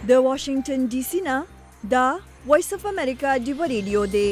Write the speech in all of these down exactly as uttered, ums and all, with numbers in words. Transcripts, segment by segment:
د واشنگټن ډي سي نه دا وایس اف امریکا ډیو ریډیو دی.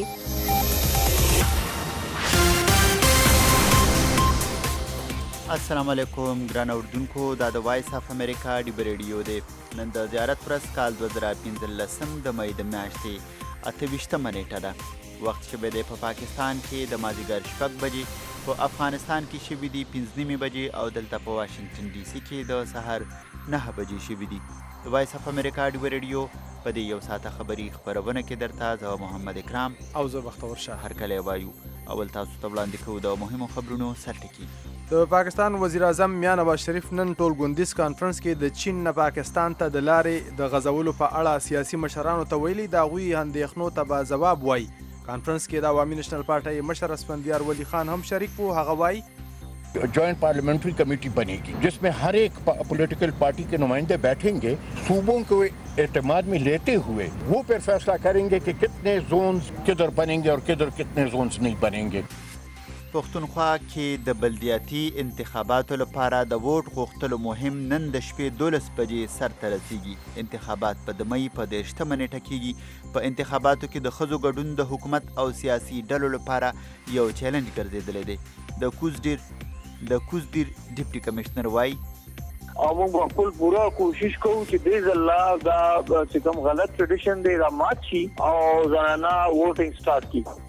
السلام علیکم ګران اوردونکو، دا د وایس اف امریکا ډیو ریډیو دی. نن د زیارت ورځ کال دوه زره پنځلسم د مې د میاشتې اته ویشتمه نیټه ده. وخت شوی دی په پاکستان کې د مازدیګر شپږ بجې، په افغانستان کې شوي دي پنځه نیمې بجې او دلته په واشنګټن ډي سي کې د سهار نهه بجې شوي دي. د وایس اف امریکا ډیو ریډیو په دې یو ساعته خبري خپرونه کې درته زه محمد اکرام او زه بختور شاه هرکلی وایو. اول تاسو ته وړاندې کوو د مهمو خبرونو سرټکي. د پاکستان وزیر اعظم میاں نواز شریف نن ټول ګوندیز کانفرنس کې د چین نه پاکستان ته د لارې د غځولو په اړه سیاسي مشرانو ته ویلي د هغوی اندېښنو ته به ځواب وایي. کانفرنس کې د عوامي نېشنل پارټۍ مشر اسفندیار ولی خان هم شریک و. هغه وایي joint parliamentary committee बनेगी जिसमें हर एक पॉलिटिकल पार्टी के नुमाइंदे बैठेंगे, सूबों को एतमाद में लेते हुए वो फिर फैसला करेंगे कि कितने जोन्स किधर बनेंगे और किधर कितने जोन्स नहीं बनेंगे. پښتونخوا کې د بلدیاتي انتخاباتو لپاره د ووټ غوښتلو مهم نن د شپې دولس بجې سرته رسیږي. انتخابات په د مۍ په دېرشتمه نیټه کیږي. په انتخاباتو کې د ښځو ګډون د حکومت او سیاسي ډلو لپاره یو چیلنج ګرځېدلی دی. د کوزډیر د کوزډیر ډیپټي کمشنر وایي او موږ خپل پوره کوشش کوو چې دې ځل دا چې کوم غلط ټریډیشن دی را مات شي او زنانه ووټینګ سٹارټ کړي.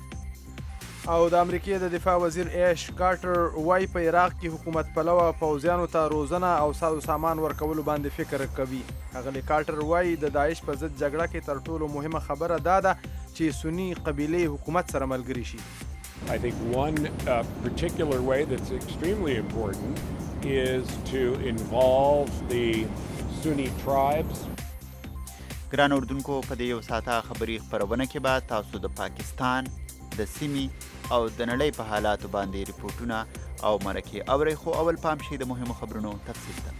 او د امریکې د دفاع وزیر ایش کارټر وایي په عراق کې حکومت پلوه پوځیانو ته روزنه او ساز و سامان ورکولو باندې فکر کوي. اغلی کارټر وایي د داعش په ضد جګړه کې تر ټولو مهمه خبره دا ده چې سني قبیلې حکومت سره ملګري شي. I think one uh, particular way that's extremely important is to involve the Sunni tribes. ګران اردوونکو، په دې یو ساعته خبري خپرونه کې به تاسو د پاکستان د سیمې او د نړۍ په حالاتو باندې ریپورټونه او مرکې اورئ. خو اول پام شي د مهمو خبرونو تفصیل ته.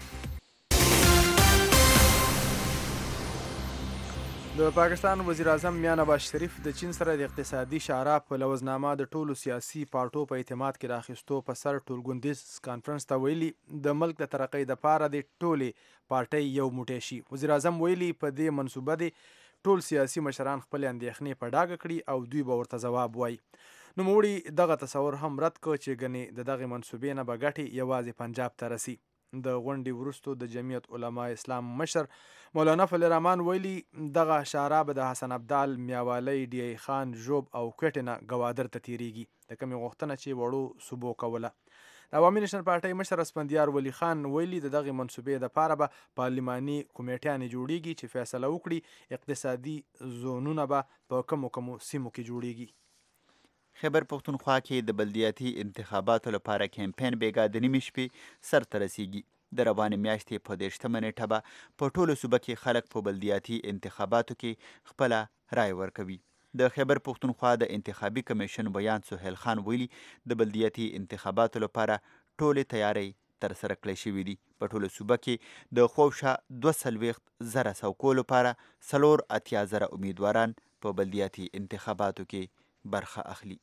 د پاکستان وزیر اعظم میاں نواز شریف د چین سره د اقتصادي شعرا په لوزنامه د ټولو سیاسي پارټو په اعتماد کې راخیستو په سر ټول ګوندیز کانفرنس ته ویلي د ملک د ترقۍ دپاره د ټولې پارټۍ یو موټی شي. وزیر اعظم ویلي په دې منصوبه دی ټول سیاسي مشران خپل اندېښنې په ډاګه کړي او دوی به ورته ځواب وایي. نوموړي دغه تصور هم رد کړ چې ګنې د دغې منصوبې نه به ګټې یوازې پنجاب ته رسي. د غونډې وروستو د جمعیت علما اسلام مشر مولانا فضل الرحمن ویلي دغه شعرا به د حسن ابدال، میاوالی، ډی ای خان، ژوب او کوټې نه ګوادر ته تیریږي، د کومې غوښتنه چې وړو صوبو کوله. د عوامي نېشنل پارټۍ مشر اسفندیار ولی خان ویلي د دغې منصوبې دپاره به پارلماني کمیټیانې جوړیږي چې فیصله وکړي اقتصادي زونونه به په کومو کومو سیمو کې جوړیږي. خیبر پښتونخوا کې د بلدیاتي انتخاباتو لپاره کمپین بیګا د نیمې شپې سرته رسیږي. د روانې میاشتې په دېرشتمه نیټه به په ټولو صوبه کې خلک په بلدیاتي انتخاباتو کې خپله رای ورکوي. د خیبر پښتونخوا د انتخابي کمیشن بیان سهیل خان ویلي د بلدیاتي انتخاباتو لپاره ټولې تیاری ترسره کړی شوي دي. په ټولو صوبه کې د خوشا دوه څلوېښت زره سوکو لپاره څلور اتیا زره امیدواران په بلدیاتي انتخاباتو کې برخه اخلي.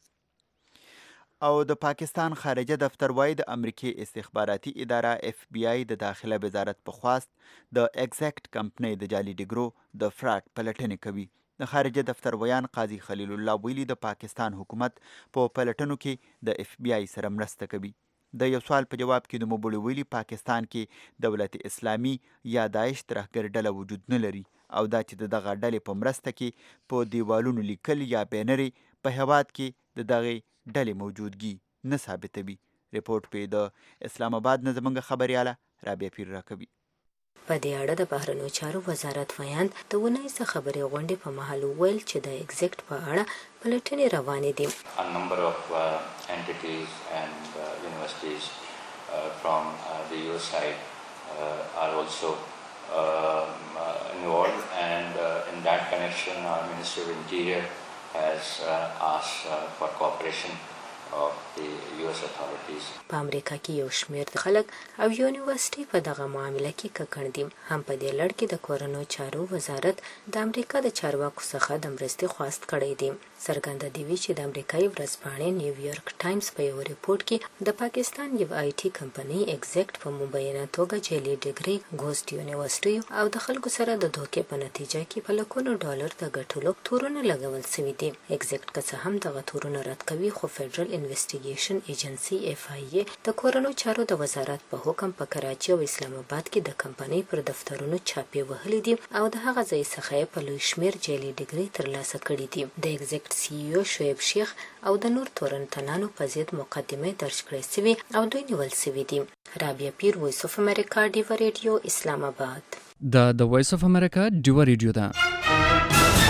او د پاکستان خارجه دفتر وایي د امریکې استخباراتي اداره اف بی آی د داخله وزارت په خواست د ایگزیکټ کمپنۍ د جعلي ډیګرو د فراډ پلټنې کوي. د خارجه دفتر ویان قاضي خلیل الله ویلي د پاکستان حکومت په پلټنو کې د اف بی آی سره مرسته کوي. د یو سوال په جواب کې نوموړي ویلي پاکستان کې دولت اسلامي یا داعش ترهګر ډله وجود نه لري او دا چې د دغه ډلې په مرسته کې په دیوالونو لیکل یا بینرې په هیواد کې د دغې ډلې موجودګي نه ثابتوي. ریپورټ پې د اسلام آباد نه زموږ خبریاله رابعه پیر راکوي. په دې اړه د بهرنیو چارو وزارت ویاند د اونۍ څه خبرې غونډې په مهال وویل چې د ایگزیکټ په اړه پلټنې روانې دي. A number of uh, entities and uh, universities uh, from uh, the U S side uh, are also uh, uh, involved, and uh, in that connection our Ministry of Interior has uh, asked uh, for cooperation of the U S authorities. په امریکا کې یو شمېر د خلک او یونیورسيټي په دغه معاملې کې ککړ دي. هم په دې لړ کې د کورونو چارو وزارت د امریکا د چارواکو څخه د مرستې خواست کړی دی. څرګنده دی چې د امریکایي ورځپاڼې نیویارک ټایمز په یو ریپورت کې د پاکستان یو آی ټي کمپنۍ ایگزیکټ په مبینه توګه جعلي ډیګري ګوسټ یونیورسيټي او د خلکو سره د دوکې په نتیجه کې په لکونو ډالر د ګټلو تورونه لګول شوي دي. ایگزیکټ که څه هم دغه تورونه رد کوي، خو فدرل انویسټیګیشن ایجنسی اف آی ای د کورونو چارو د وزارت په حکم په کراچي او اسلام آباد کې د کمپنۍ پر دفترونو چاپې وهلي دي او د هغه ځای څخه په لوی شمېر جعلي ډیګري ترلاسه کړي دي. د ایگزیکټ سی ای او شعیب شیخ او د نور تورنتنانو په ضد مقدمه درج کړې شوې او دوی نیول شوي دي. رابعه پیر، وایس اف امریکا، ډیوا ریډیو، اسلام آباد. د د وایس اف امریکا ډیوا ریډیو ده.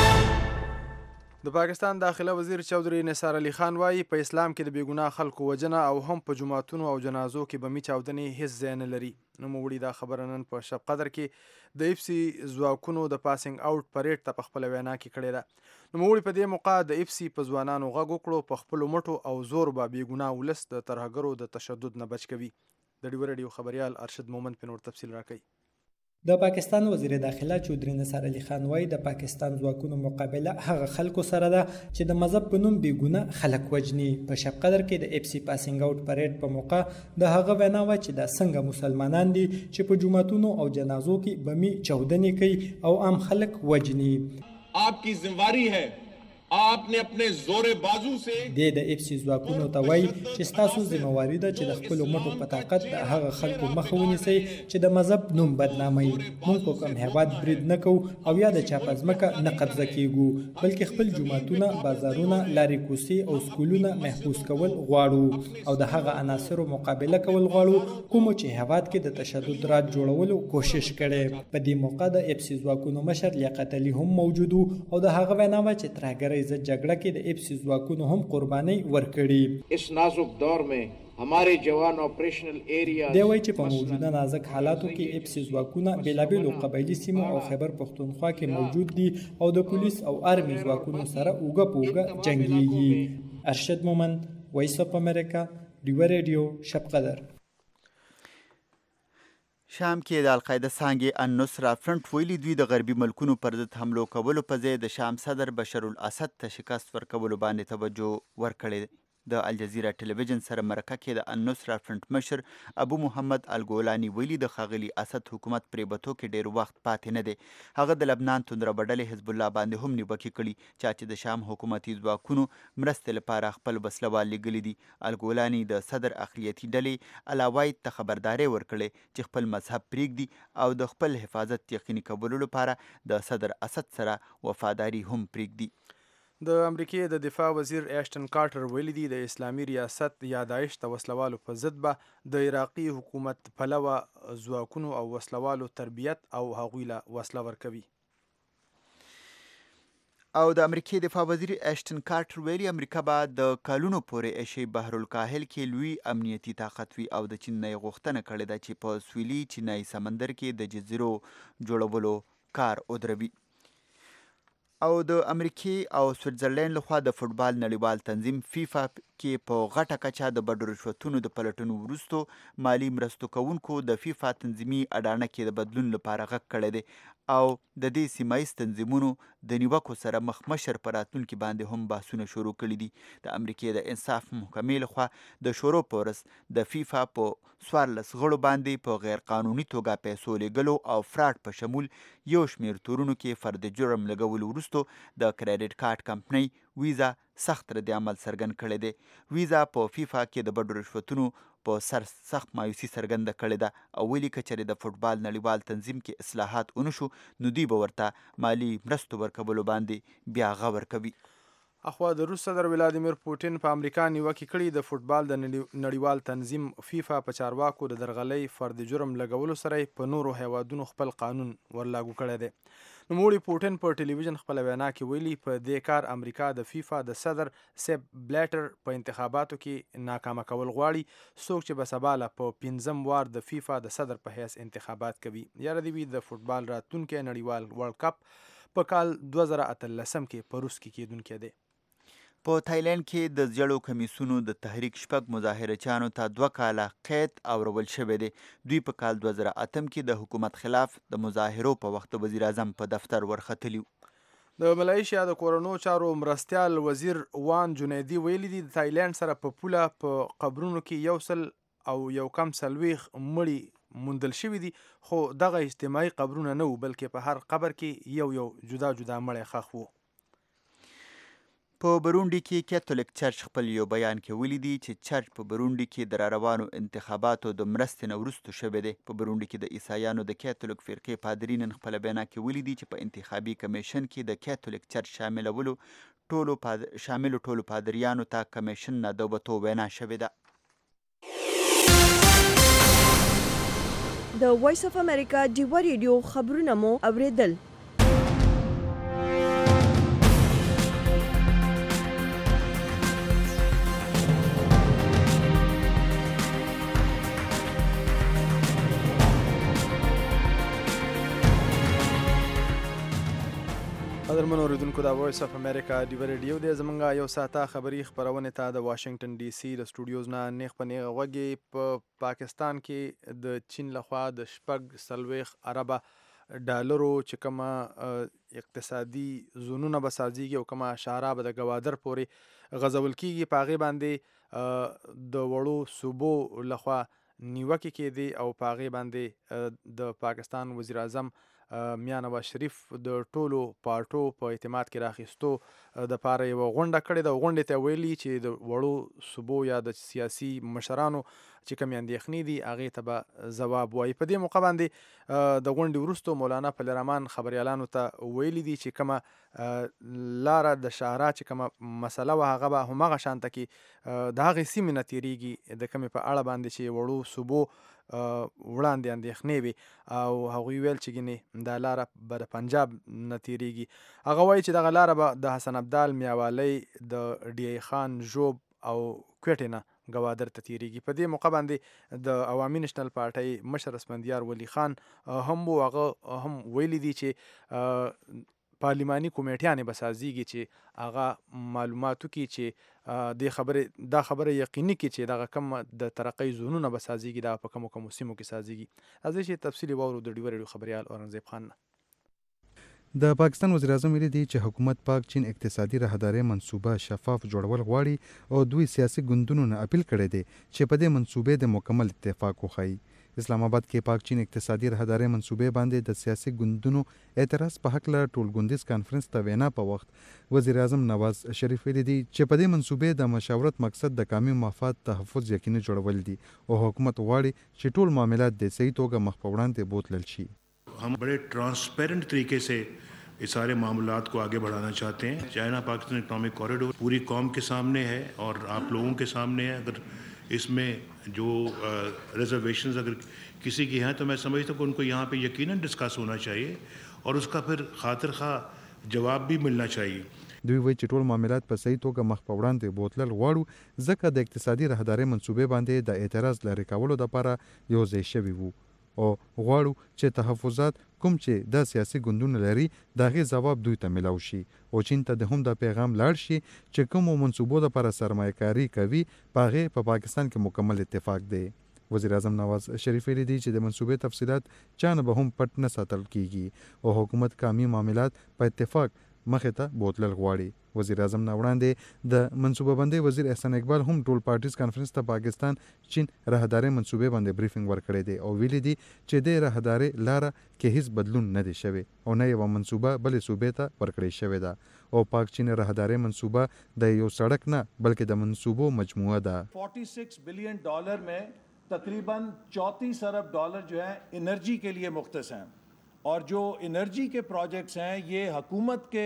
د پاکستان داخله وزیر چودھری نثار علي خان وایي په اسلام کې د بېګناه خلکو وژنه او هم په جوماتونو او جنازو کې بمي چاودنې هیڅ ځای نه لري. نوموړي دا خبره نن په شب قدر کې د اف سی ځواکونو د پاسینګ آوټ پریډ ته په خپله وینا کې کړې ده. نوموړي په دې موقع د اف سی په ځوانانو غږ وکړو په خپلو مټو او زور به بېګناه ولس د ترهګرو د تشدد نه بچ کوي. د ډیوا ریډیو خبریال ارشد مومند په نور تفصیل راکوي. د پاکستان وزیر داخله چودھری نثار علي خان وایي د پاکستان ځواکونو مقابله هغه خلکو سره ده چې د مذهب په نوم بېګونه خلک وژني. په شب قدر کې د اف سی پاسینګ آوټ پریډ په موقع د هغه وینا وه چې دا څنګه مسلمانان دي چې په جوماتونو او جنازو کې بمي چاودنې کوي او عام خلک وژني. आपकी जिम्मेदारी है आपने अपने जोर बाजू से د د اف سی ځواکونو ته وایي چې ستاسو ذمہواري ده چې د خپلو مټو په طاقت د هغه خلکو مخه ونیسئ چې د مذهب نوم بدناموي. موږ په کوم هیواد برید نه کوو او یا د چا په ځمکه نه قبضه کیږو، بلکې خپل جوماتونه، بازارونه، لارې کوڅې او سکولونه محفوظ کول غواړو او د هغه عناصرو مقابله کول غواړو کومو چې هیواد کې د تشدد راج جوړولو کوشش کړي. په دې موقع د اف سی ځواکونو مشر لیاقت علي هم موجود او د هغه وینا وه چې ترهګرۍ ضد جګړه کې د اف سی ځواکونو هم قربانۍ ورکړي. اس نازک دور میں ہمارے جوان آپریشنل ایریا دی وایي چې په موجوده نازک حالاتو کې اف سی ځواکونه بېلابېلو قبایلي سیمو او خیبر پښتونخوا کې موجود دي او د پولیس او آرمي ځواکونو سره اوږه په اوږه جنګیږي. ارشد مومند، وایس اف امریکا، ډیوا ریډیو، شب قدر. شام کې د القاعده څانګې النصره فرنټ ویلي دوی د غربي ملکونو پر ضد حملو کولو په ځای د شام صدر بشر الاسد ته شکست ورکولو باندې توجه ورکړې. د الجزیره ټلویزیون سره مرکه کې د النصره فرنټ مشر ابو محمد الګولانی ویلي د ښاغلي اسد حکومت پرېبتو کې ډېر وخت پاتې نه دی. هغه د لبنان توندره بډلې حزب الله باندې هم نیوکې کړي چا چې د شام حکومتي ځواکونو مرستې لپاره خپل وسلوال لیږلي دي. الګولانی د صدر اقلیتي ډلې الاوایت ته خبرداری ورکړې چې خپل مذهب پرېږدي او د خپل حفاظت یقیني کولو لپاره د صدر اسد سره وفاداری هم پرېږدي. د امریکې د دفاع وزیر ایشټن کارټر ویلي دي د اسلامي ریاست یا داعش د وسلوالو په ضد به د عراقي حکومت پلوه ځواکونو او وسلوالو تربیت او هغوی له وسله ورکوي. او د امریکې دفاع وزیر ایشټن کارټر ویلي امریکا به د کلونو پورې ایشیا بحر الکاهل کې لوی امنیتي طاقت وي او د چین نه یې غوښتنه کړې ده چې په سویلي چینایي سمندر کې د جزیرو جوړولو کار ودروي. او د امریکې او سویټزرلینډ لخوا د فوټبال نړیوال تنظیم فیفا کې په غټه کچه د بډو رشوتونو د پلټنو وروستو مالی مرستو کوونکو د فیفا تنظیمي اډانه کې د بدلون لپاره غږ کړی دی او د دې سیمایي تنظیمونو د نیوکو سره مخ مشر په راتلونکي باندې هم بحثونه شروع کړي دي. د امریکې د انصاف محکمې لخوا د شروع په ورځ د فیفا په څوارلس غړو باندې په غیر قانوني توګه پیسو لیږلو او فراډ په شمول یو شمېر تورونو کې فرد جرم لګولو وروستو د کریډټ کارت کمپنۍ ویزا سخت رد عمل څرګند کړی دی. ویزا په فیفا کې د بډو رشوتونو په سر سخت مایوسي څرګنده کړې ده او ویلي که چېرې د فوټبال نړیوال تنظیم کې اصلاحات ونه شو نو دوی به ورته مالي مرستو ورکولو باندې بیا غور کوي. اخوا د روس صدر ولادیمیر پوټین په امریکا نیوکې کړي د فوټبال د نړیوال تنظیم فیفا په چارواکو د درغلۍ فرد جرم لګولو سره په نورو هیوادونو خپل قانون ورلاګو کړی دی. نوموړي پوټین په ټلویزیون خپله وینا کې ویلي په دې کار امریکا د فیفا د صدر سیپ بلیټر په انتخاباتو کې ناکامه کول غواړي، څوک چې به سبا له په پنځم وار د فیفا د صدر په حیث انتخابات کوي. یاره دې وي د فوټبال راتلونکی نړیوال ورلډ کپ په کال دوه زره اتلسم کې په روس کې کیدونکی دی. په تایلند کې د زیړو کمیسونو د تحریک شپږ مظاهرچیانو ته دوه کاله قید اورول شوی دی. دوی په کال دوه زره اتم کې د حکومت خلاف د مظاهرو په وخت د وزیر اعظم په دفتر ورختلي. د ملایشیا د کورونو چارو مرستیال وزیر وان جنیدي ویلي دي د تایلند سره په پوله په قبرونو کې یو سل او یو کم څلوېښت مړي موندل شوي دي، خو دغه اجتماعي قبرونه نه وو بلکې په هر قبر کې یو یو جدا جدا مړی ښخ وو. په برونډي کې کاتولیک چرچ خپل یو بیان کې ویلي دي چې چرچ په برونډي کې د راروانو انتخاباتو د مرستې نه وروسته شوی دی. په برونډي کې د عیسایانو د کاتولیک فرقې پادري نن خپله بینا کې ویلي دي چې په انتخابي کمیشن کې د کاتولیک چرچ شاملولو ټولو پاد... شاملو ټولو پادریانو ته کمیشن نه د وبتو وینا شوې ده. د وایس اف امریکا ډیوا ریډیو خبرونه مو اوریدل. قدرمنو اوریدونکو د وایس اف امریکا ډیوا ریډیو دی. زمونږ یو ساعته خبري خپرونې ته د واشنگټن ډي سي د سټوډیوز نه نیغ په نیغه غوږی. په پاکستان کې د چین لخوا د شپږ څلوېښت اربه ډالرو چې کومه اقتصادي زونونه به سازیږي او کومه اشاره به د ګوادر پورې غځول کیږي، په هغې باندې د وړو صوبو لخوا نیوکې کېدې او په هغې باندې د پاکستان وزیر اعظم میا نواز شریف د ټولو پارټو په اعتماد کې راخیستو د پاره یوه غونډه کړې ده. غونډې ته ویلي چې د وړو صوبو یا د سیاسي مشرانو چې کومې اندېښنې دي هغې ته به ځواب وایي. په دې موقع باندې د غونډې وروسته مولانا فضل الرحمن خبریالانو ته ویلي دي چې کومه لاره د شاهراه چې کومه مسله وه هغه به همغه شانته کې د هغې سیمې نه تېرېږي د کومې په اړه باندې چې وړو صوبو وړاندې اندېښنې وي او هغوی ویل چې ګینې دا لاره به د پنجاب نه تېرېږي. هغه وایي چې دغه لاره به د حسن ابدال میاوالی د ډي ای خان ژوب او کوټې نه ګوادر ته تېرېږي. په دې موقع باندې د عوامي نشنل پارټۍ مشر اسفندیار ولی خان هم و، هغه هم ویلي دي چې پارلیماني کمیټیانې به سازیږي چې هغه معلوماتو کې چې د خبرې دا خبره یقیني کې چې دغه کم د ترقۍ زونونه به سازیږي دا په کومو کومو سیمو کې سازیږي. راځئ چې تفصیلي واورو د ډیوا ریډیو خبریال اورنګزیب خان نه. د پاکستان وزیر اعظم ویلي دي چې حکومت پاک چین اقتصادي راهدارۍ منصوبه شفاف جوړول غواړي او دوی سیاسي ګوندونو نه اپیل کړی دی چې په دې منصوبې د مکمل اتفاق وښایي. اسلام آباد کې پاک چین اقتصادي راهدارۍ منصوبې باندې د سیاسي ګوندونو اعتراض په هکله ټولګوندیز کانفرنس ته وینا په وخت وزیر اعظم نواز شریف ویلي دي چې په دې منصوبې د مشاورت مقصد د قومي مفاد تحفظ یقیني جوړول دي او حکومت غواړي چې ټول معاملات د صحیح توګه مخ په وړاندې بوتلل شي. हम बड़े ट्रांसपेरेंट तरीके से ये सारे मामलात को आगे बढ़ाना चाहते हैं. चाइना पाकिस्तान इकोनॉमिक कॉरिडोर पूरी कौम के सामने है और आप लोगों के सामने है. अगर इसमें जो रिजर्वेशंस अगर किसी की हैं तो मैं समझता हूँ कि उनको यहाँ पे यकीनन डिस्कस होना चाहिए और उसका फिर खातिर खा जवाब भी मिलना चाहिए. دوی وایي چې ټول معاملات په صحیح توګه مخ په وړاندې بوتلل غواړو ځکه د اقتصادي راهدارۍ منصوبې باندې د اعتراض لرې کولو دپاره یو ځای شوي وو او غواړو چې تحفظات کوم چې د سیاسي ګوندونه لري د هغې ځواب دوی ته میلاو شي او چین ته د هم دا پیغام لاړ شي چې کومو منصوبو دپاره سرمایه کاري کوي په هغې په پاکستان کې مکمل اتفاق دی. وزیر اعظم نواز شریف ویلي دي چې د منصوبې تفصیلات چا نه به هم پټ نه ساتل کیږي او حکومت قومي معاملات په اتفاق مخې ته بوتلل غواړي. وزیر اعظم نه وړاندې د منصوبه بندۍ وزیر احسان اقبال هم ټول پارټیز کانفرنس ته پاکستان چین راهدارۍ منصوبې باندې بریفینګ ورکړی دی او ویلي دي چې د راهدارۍ لاره کې هیڅ بدلون نه دی شوی او نه یوه منصوبه بلې صوبې ته ورکړی شوې ده او پاک چین راهدارۍ منصوبه د یو سړک نه بلکې د منصوبو مجموعه ده. छियालीस बिलियन डॉलर में तकरीबन चौंतीस अरब डॉलर जो है एनर्जी के लिए मुख्तस हैं और जो एनर्जी के प्रोजेक्ट्स हैं ये हुकूमत के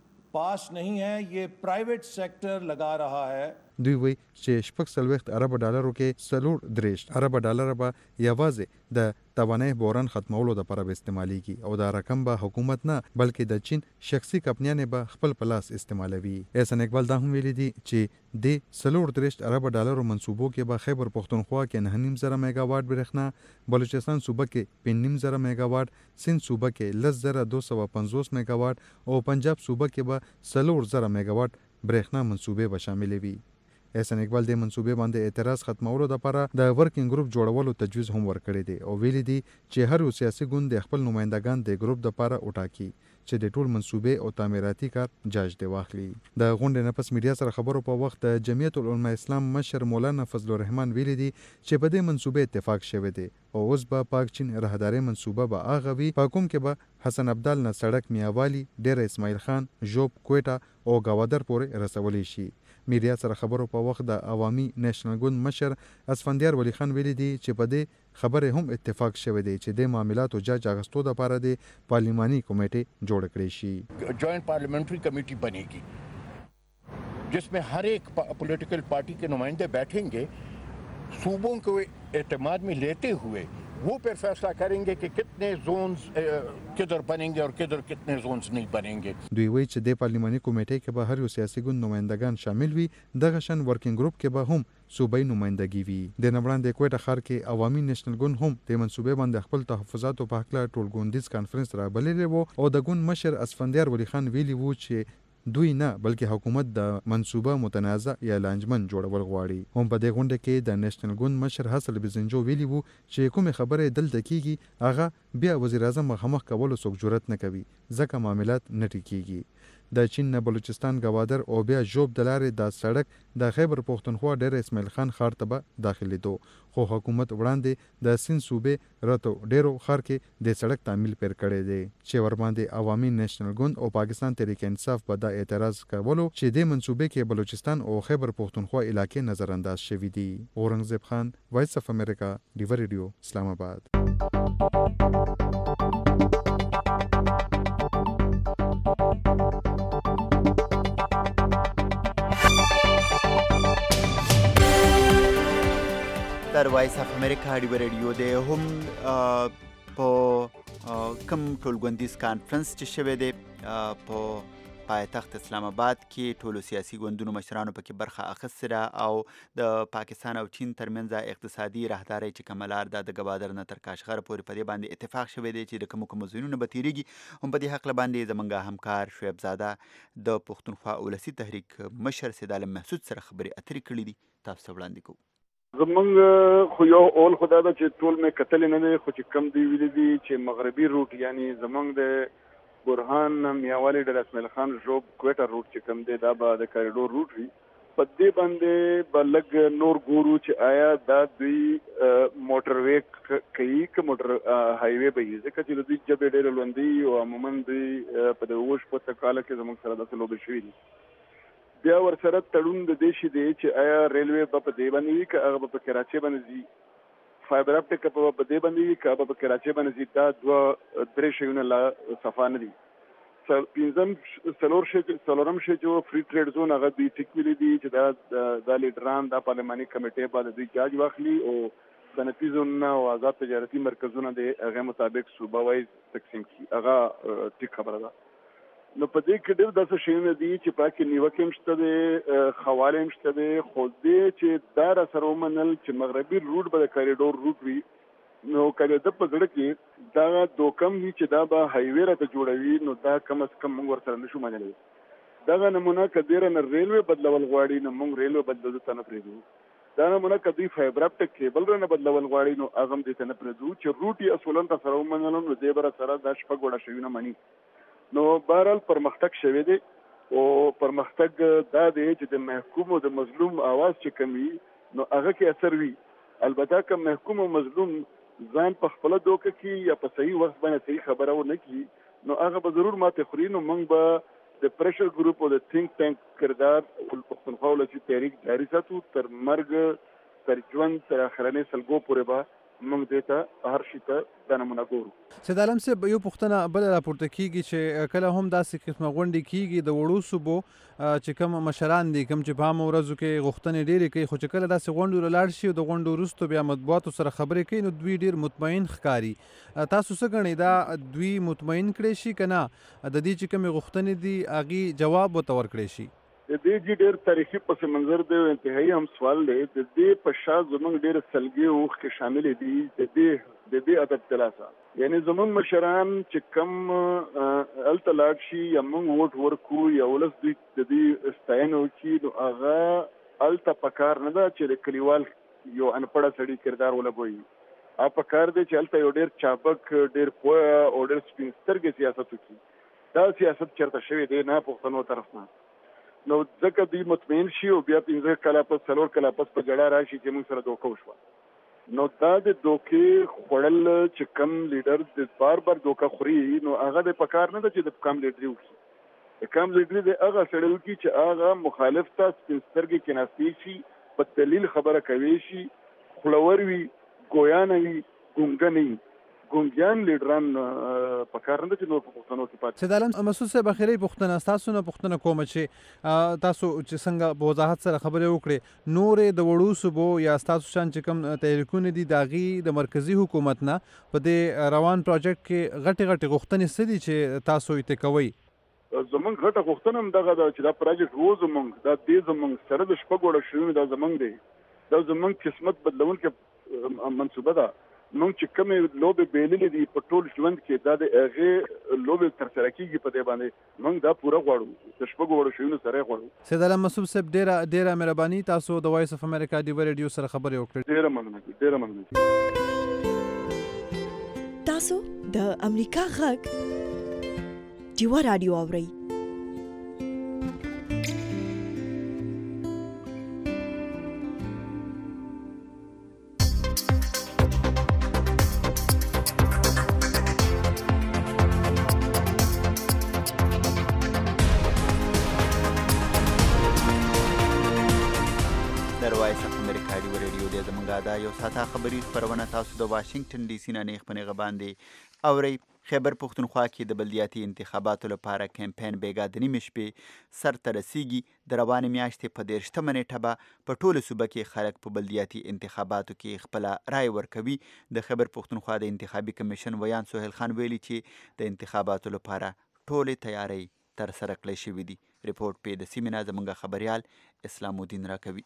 पास नहीं है, ये प्राइवेट सेक्टर लगा रहा है. دوی وایي چې شپږ څلوېښت اربه ډالرو کې څلور دېرش اربه ډالره به یوازې د توانایي بحران ختمولو دپاره به استعمالیږي او دا رقم به حکومت نه بلکې د چین شخصي کمپنیانې به خپل په لاس استعمالوي. احسان اقبال دا هم ویلي دي چې د څلور دېرش اربه ډالرو منصوبو کې به خیبر پښتونخوا کې نهه نیم زره میګا واټ برېښنا، بلوچستان صوبه کې پنځه نیم زره میګا واټ، سند صوبه کې لس زره دو سوه پنځوس میګا واټ او پنجاب صوبه کې به څلور زره میګا واټ برېښنا منصوبې به شاملې وي. احسان اقبال د منصوبې باندې اعتراض ختمولو لپاره د ورکینګ ګروپ جوړولو تجویز هم ورکړی دی او ویلي دي چې هر یو سیاسي ګوند د خپل نمایندګان د ګروپ لپاره وټاکي چې د ټول منصوبې او تعمیراتي کار جاج دی واخلي. د غونډې نه پس میډیا سره خبرو په وخت د جمعیت العلماء اسلام مشر مولانا فضل الرحمن ویلي دي چې په دې منصوبې اتفاق شوی دی او اوس به پاک چین راهداري منصوبه به هغه وي په کوم کې به حسن عبدال نه سړک میاوالی ډیره اسماعیل خان ژوب کویټه او گاودر پورې رسولی شي. میډیا سره خبرو په وخت د عوامي نېشنل ګوند مشر اسفندیار ولی خان ویلي دي چې په دې خبره هم اتفاق شوی دی چې د معاملاتو جاج اغستو لپاره د پارلیماني کمیټې جوړ کړي شي. جوائنٹ پارلیمنٹری کمیٹی بنے گی جس میں ہر ایک پولیٹیکل پارٹی کے نمائندے بیٹھیں گے, صوبوں کو اعتماد میں لیتے ہوئے وہ پھر فیصلہ کریں گے کہ کتنے زونز کدھر بنیں گے اور کدھر کتنے زونز نہیں بنیں گے. دوی وایي چې د پارلیماني کمیټې کې به هر یو سیاسي ګوند نمایندګان شامل وي, دغه شان ورکینګ ګروپ کې به هم صوبایي نمایندګي وي. د نه وړاندې کویټه ښار کې عوامي نېشنل ګوند هم د منصوبې باندې خپل تحفظاتو په هکله ټولګوندیز کانفرنس رابللی و او د ګوند مشر اسفندیار ولی خان ویلي وو چې دوی نه بلکې حکومت د منصوبه متنازع یا لانجمن جوړول غواړي. هم په دې غونډه کې د نېشنل ګوند مشر حسن بزنجو ویلي وو چې کومې خبرې دلته کیږي هغه بیا وزیر اعظم مخامخ کولو څوک جرأت نه کوي ځکه معاملات نه ټیکیږي. د چین نه بلوچستان گوادر او بیا ژوب د لارې دا سړک د خیبر پښتونخوا ډېر اسماعیل خان ښار ته به داخلېدو, خو حکومت وړاندې د سیند صوبې راتو ډېرو ښار کې د سړک تعمیل پیر کړی دی چې ورباندې عوامي نېشنل ګوند او پاکستان تحریک انصاف به دا اعتراض کولو چې د منصوبې کې بلوچستان او خیبر پښتونخوا علاقې نظر انداز شوي دي. اورنګزیب خان, وایس اف امریکا, ډیور ریډیو, اسلام آباد. در وایس اف امریکا ډیور ریډیو دی هم په کم ټولګوندیز کانفرنس چې شوی دی په پایتخت اسلام آباد کې ټولو سیاسي ګوندونو مشرانو پکې برخه اخیستې ده او د پاکستان او چین ترمنځ اقتصادي راهدارۍ چې کومه لار ده د ګوادر نه تر کاشغر پورې په دې باندې اتفاق شوی دی چې د کومو کومو ځایونو به تیریږي. هم په دې هکله باندې زموږ همکار شعیب زاده د پښتونخوا ولسي تحریک مشر سید عالم محسود سره خبرې اترې کړې دي, تاسو ته وړاندې کوو. زمونږ خو یو اول خدا ده چې ټول مې کتلې نه دی, خو چې کم دی ویلي دي چې مغربي روټ یعنی زمونږ د برهان میاوالی ډېر اسماعیل خان ژوب کویټه روټ چې کم دی دا به د کاریډور روټ وي. په دې باندې به لږ نور ګورو چې آیا دا دوی موټر وې کوي که موټر هایوې به وي, ځکه چې د دوی ژبې ډېرې لوندې او عموما دوی په د اووه شپږ کاله کې زموږ سره داسې لوبې شوي دي. بیا ورسره تړون د دې شي دی چې آیا ریلوې به په دې باندې وي که هغه به په کراچۍ باندې ځي, فایبر اپټیک به په دې باندې وي که هغه به په کراچۍ باندې ځي. دا دوه درې شیونه لا صفا نه دي. پنځم څلور شی څلورم شی چې فری ټریډ زون هغه دوی ټیک ویلي دي چې دا دا لیډران دا پارلماني کمیټې به د دوی جاج واخلي او صنعتي زونونه او آزاد تجارتي مرکزونه د هغې مطابق صوبه وایز تقسیم کړي. هغه ټیک خبره ده. نو په دې کې ډېر داسې شیونه دي چې پاکې نیوکې هم شته دی, خواله هم شته دی, خو دې چې دا راسره ومنل چې مغربي روټ به د کاریډور روټ وي, نو که د ده په زړه کې دا دوکم وي چې دا به هایوې راته جوړوي, نو دا کم از کم موږ ورسره نشو منلی. دغه نمونه که دې رانه ریلوې بدلول غواړي نو موږ ریلوې بدلولو ته نه پرېږدو. دا نمونه که دوی فایبر اپټیک کیبل رانه بدلول غواړي نو هغه هم دې ته نه پرېږدو چې روټ یې اصولا راسره ومنلو نو دې به راسره دا شپږ وړه شیونه مني. نو بهرحال پرمختګ شوی دی او پرمختګ دا دی چې د محکوم او د مظلوم آواز چې کم وي نو هغه کې اثر وي. البته که محکوم او مظلوم ځان په خپله دوکه کړي یا په صحیح وخت باندې صحیح خبره ونه کړي نو هغه به ضرور ماتې خوري. نو موږ به د پریشر ګروپ او د تھنک ټانک کردار پښتونخوا ولسي تحریک جاري ساتو تر مرګ, تر ژوند, تر اخرنۍ سلګو پورې به موږ دې ته هر شي ته دا نمونه ګورو. سید عالم صاحب, یو پوښتنه بله راپورته کېږي چې کله هم داسې قسمه غونډې کېږي د وړو صوبو چې کوم مشران دي کوم چې په عامه ورځو کې غوښتنې ډېرې کوي, خو چې کله داسې غونډو له لاړ شي او د غونډو وروسته بیا مطبوعاتو سره خبرې کوي نو دوی ډېر مطمئن ښکاري. تاسو څه ګڼئ دا دوی مطمئن کړی شي که نه د دې چې کومې غوښتنې دي هغې جواب ورته ورکړی شي؟ د دې جی ډېر تاریخي پس منظر دی او انتهایی هم سوال دی. د دې په شا زمونږ ډېر سلګي اوښ کې شامل دي د دې د دې ادب تلاسه، یعنی زمونږ مشران چې کم الته لاړ شي یا موږ ووټ ورکو یا ولس دوی د دې ستاینه وکړي، نو هغه الته پکار نه ده چې د کلیوال یو انپړه سړي کردار ولګوي. هغه پکار دی چې الته یو ډېر چابک، ډېر پوه او ډېر سپین سترګې سیاست وکړي. دا سیاست چېرته شوی دی نه پښتنو طرف نه، نو ځکه دوی مطمئن شي او بیا پنځه کاله پس څلور کاله پس په جړه راشي چې موږ سره دوکه وشوه. نو دا د دوکې خوړل چې کم لیډر د بار بار دوکه خوري، نو هغه د پکار نه ده چې د کم لیډري وکړي. د کم لیډري د هغه سړی وکړي چې هغه مخالف ته سپین سترګې کېناستې شي، په دلیل خبره کوي شي، خولور وي، ګویانه وي، ګونګه نه وي. ګونګیان لیډران په کار نه چې نور په پښتنو کې پاتې. سید عالم مسعود صاحب اخیری پوښتنه ستاسو نه پوښتنه کوم چې تاسو چې څنګه په وضاحت سره خبرې وکړې، نورې د وړو صوبو یا ستاسو شان چې کوم تحریکونه دي د هغې د مرکزي حکومت نه په دې روان پروجیکټ کې غټې غټې غوښتنې څه دي چې تاسو یې کوئ؟ زمونږ غټه غوښتنه هم دغه ده چې دا پروجیکټ و زمونږ دا دی زمونږ سره د شپږ وړه شوي دا زمونږ دی، دا زمونږ قسمت بدلونکې منصوبه ده. موږ چې کومې لوبې بېللې دي په ټول ژوند کې دا د هغې لوبې ترسره کېږي په دې باندې موږ دا پوره غواړو، د شپږو وړو شیانو سره یې غواړو. سید عالم مسعود صاحب ډېره ډېره مهرباني، تاسو د وایس اف امریکا ډیوه ریډیو سره خبرې وکړې. ډېره مننه ډېره مننه. تاسو د امریکا غږ ډیوه رادیو اورئ. دا یو ساعته خبري خپرونه تاسو د واشنگټن ډي سي نه نیغ په نیغه باندې اورئ. خیبر پښتونخوا کې د بلدیاتي انتخاباتو لپاره کمپاین بیګا د نیمې شپې سر ته رسیږي. د روانې میاشتې په دېرشتمه نیټه به په ټوله صوبه کې خلک په بلدیاتي انتخاباتو کې خپله رای ورکوي. د خیبر پښتونخوا د انتخابي کمیشن ویان سهیل خان ویلي چې د انتخاباتو لپاره ټولې تیاری ترسره کړی شوي دي. ریپورټ پې د سیمې نه زموږ خبریال اسلام الدین راکوي.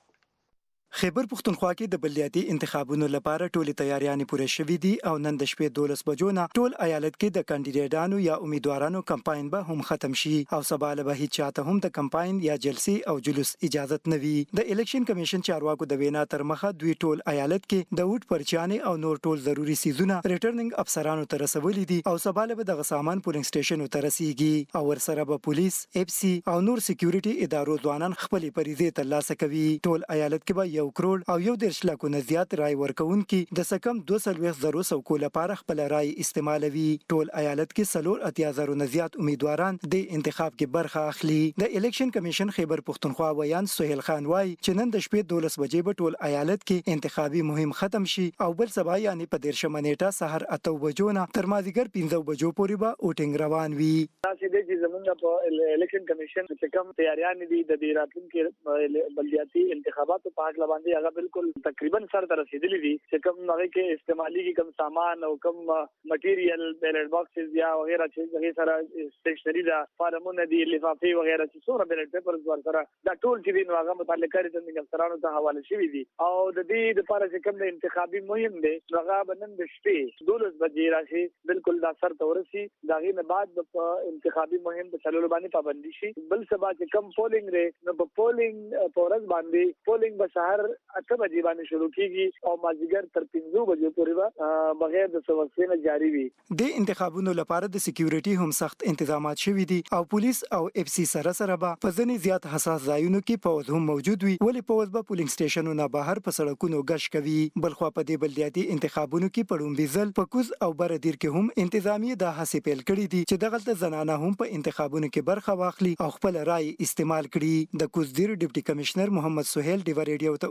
خیبر پښتونخوا کې د بلدیاتي انتخابونو لپاره ټولې تیاریانې پوره شوې دي او نن د شپې دولس بجو نه ټول ایالت کې د کاندیدانو یا امیدوارانو کمپاین به هم ختم شي او سبا له به هیڅ چاته هم د کمپاین یا جلسې او جلوس اجازه نه وي. د الیکشن کمیشن چارواکو د وینا تر مخه دوی ټول ایالت کې د ووټ پرچیانې او نور ټول ضروری سیزونه ریټرنینګ افسرانو ته رسولي دي او سبا له به دغه سامان پولینګ سټیشنو ته رسیږي او ورسره به پولیس، اف سی او نور سکیورټي ادارو ځوانان خپلې فریضې ترلاسه کوي. ټول ایالت کې به یو کروڑ او یو دېرش لکو نه زیات رای ورکوونکي د سکم دوه څلوېښت زرو څوکو لپاره خپل رای استعمالوي. ټول ایالت کې څلور اتیا زرو نه زیات امیدواران د انتخاب کې برخه اخلي. د الیکشن کمیشن خیبر پښتونخوا ویان سهیل خان وایي چې نن د شپې دولس بجې به ټول ایالت کې انتخابي مهم ختم شي او بل سبا یعنی په دېرشمه نیټه سحر اته بجو نه تر مازدیګر پنځه بجو پورې به ووټینګ روان وي. تاسو د دې زمونږ په الیکشن کمیشن چې کوم تیاریان دي د دې راتلونکي بلدیاتي انتخاباتو په حق باندې هغه بالکل تقریبا سر ته رسیدلی دي چې کوم هغه کې استعمالي کوم سامان او کوم مټیریل بیلټ باکسز یا وغیرہ چې هغه سره سټیشنری دا فارمونه دي لفافې وغیرہ چې څوره بیلټ پیپرز ور سره دا ټول چې دي نو هغه متعلقه ریټرنینګ افسرانو ته حواله شوی دي او د دې لپاره چې کوم د انتخابي مهم دی هغه بنن د شپې دولس بجې راشي بالکل دا سر ته ورسي دا غي نه بعد د انتخابي مهم په چلولو باندې پابندي شي. بل سبا چې کوم پولینګ دی نو په پولینګ پورز باندې پولینګ به سحر اته بجې باندې شروع کیږي او مازیګر تر پنځه بجې پورې بغیر د سوسینه جاری وي. د انتخابونو لپاره د سکیورټي هم سخت تنظیمات شوي دي او پولیس او اف سی سره سره به په ځینې زیات حساس ځایونو کې پوز هم موجود وي ولې پوز به پولینګ سټیشنونو بهر په سړکونو غش کوي. بلخوا په دې بلدیاتي انتخابونو کې پړوم بيزل په کوز او بردیر کې هم انتظامی د حسې پیل کړي دي چې دغه زنانه هم په انتخابونو کې برخه واخلي او خپل رائے استعمال کړي. د کوزدیر ډیپټي کمشنر محمد سهیل ډیو ریډیو ته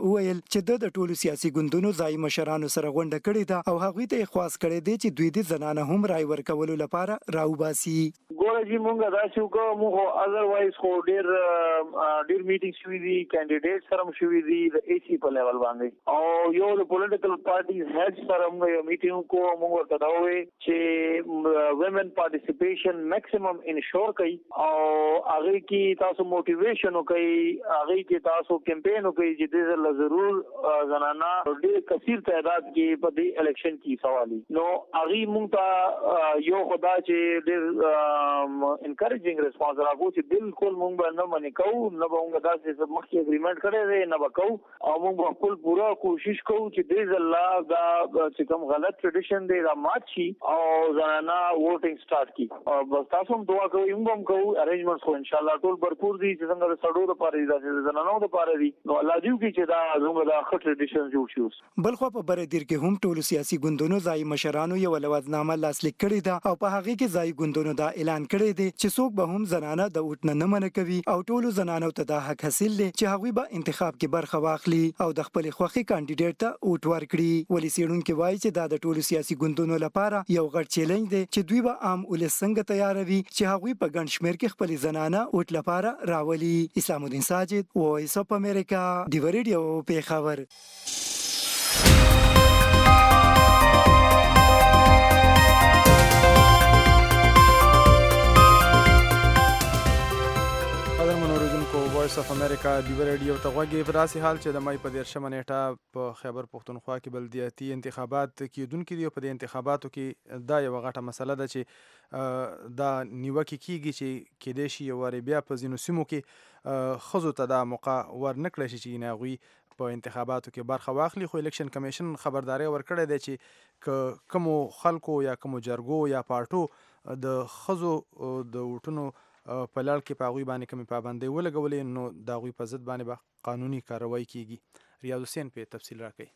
ته وویل چې د د ټولو سیاسي ګوندونو ځای مشرانو سره غونډه کړې ده او هغوی ته یې خواست کړی دی چې دوی د زنانه هم رای ورکولو لپاره راوباسي. ګوره جی مونږ دا چې وکړو موږ اذروایز خو ډېر ډېر میټینګ شوي دي کینډیډیټ سره هم شوي دي د اے سی په لیول باندې او یو د پولیټیکل پارټیز هیډ سره موږ یو میټینګ وکړو. موږ ورته دا وویل چې ویمن پارټیسپیشن میکسیمم انشور کوي او هغه کې تاسو موټیویشن وکړئ هغه کې تاسو کمپین وکړئ چې د ځل ضرور زنانه ډېر کثیر تعداد کې په دې الیکشن کې سوالي نو هغه مونږ ته یو خدا چې ډېر انکریجینګ ریسپانس راغو چې بالکل مونږ به نه منې کوو نه به مونږ داسې مخکې اګریمنټ کړی دی نه به کوو او مونږ به خپل پوره کوشش کوو چې دې ځل دا چې کوم غلط ټریډیشن دی دا مات شي او زنانه ووټینګ سٹارټ کړي. بس تاسو هم دعا کوئ موږ هم کوو ارینجمنټس خو ان شاء الله ټول برپور دي چې څنګه د سړو لپاره دي د زنانو لپاره دي نو الله دې وکړي چې دا زموږ د ښه ټریډیشن جوړ شي. بل خو په بردیر کې هم ټولو سیاسي ګوندونو ځای مشرانو یو لوازنامه لاسلیک کړې ده او په هغه کې ځای ګوندونو دا اعلان کړی دی چې څوک به هم زنانه د وټ نه منع کوي او ټولو زنانو ته دا حق حاصل دی چې هغوی به انتخاب کې برخه واخلي او د خپل خوښي کاندیدټ ته وټ ورکړي. ولې څېړونکي وایي چې دا د ټولو سیاسي ګوندونو لپاره یو غټ چیلنج دی چې دوی به عام ولس څنګه تیاروي چې هغوی په ګڼ شمېر کې خپل زنانه وټ لپاره راولي. اسلام الدین ساجد وایس اف امریکا ډیو ریډیو پیښور. وایس اف امریکا ډیو ریډیو ته غوږی په داسې حال چې د مای په دیرشمه نیټه په خیبر پښتونخوا کې بلدیاتي انتخابات کېدونکي دي او په دې انتخاباتو کې دا یوه غټه مسله ده چې دا نیوکې کیږي چې کېدای شي یو وارې بیا په ځینو سیمو کې ښځو ته دا موقع ورنکړی شي چې هغوی په انتخاباتو کې برخه واخلي. خو الیکشن کمیشن خبرداری ورکړی دی چې که کومو خلکو یا کومو جرګو یا پارټو د ښځو د وټونو په لړ کې په هغوی باندې کومې پابندۍ ولګولې نو د هغوی په ضد باندې به قانوني کاروایی کیږي. ریاض حسین په تفصیل راکوي.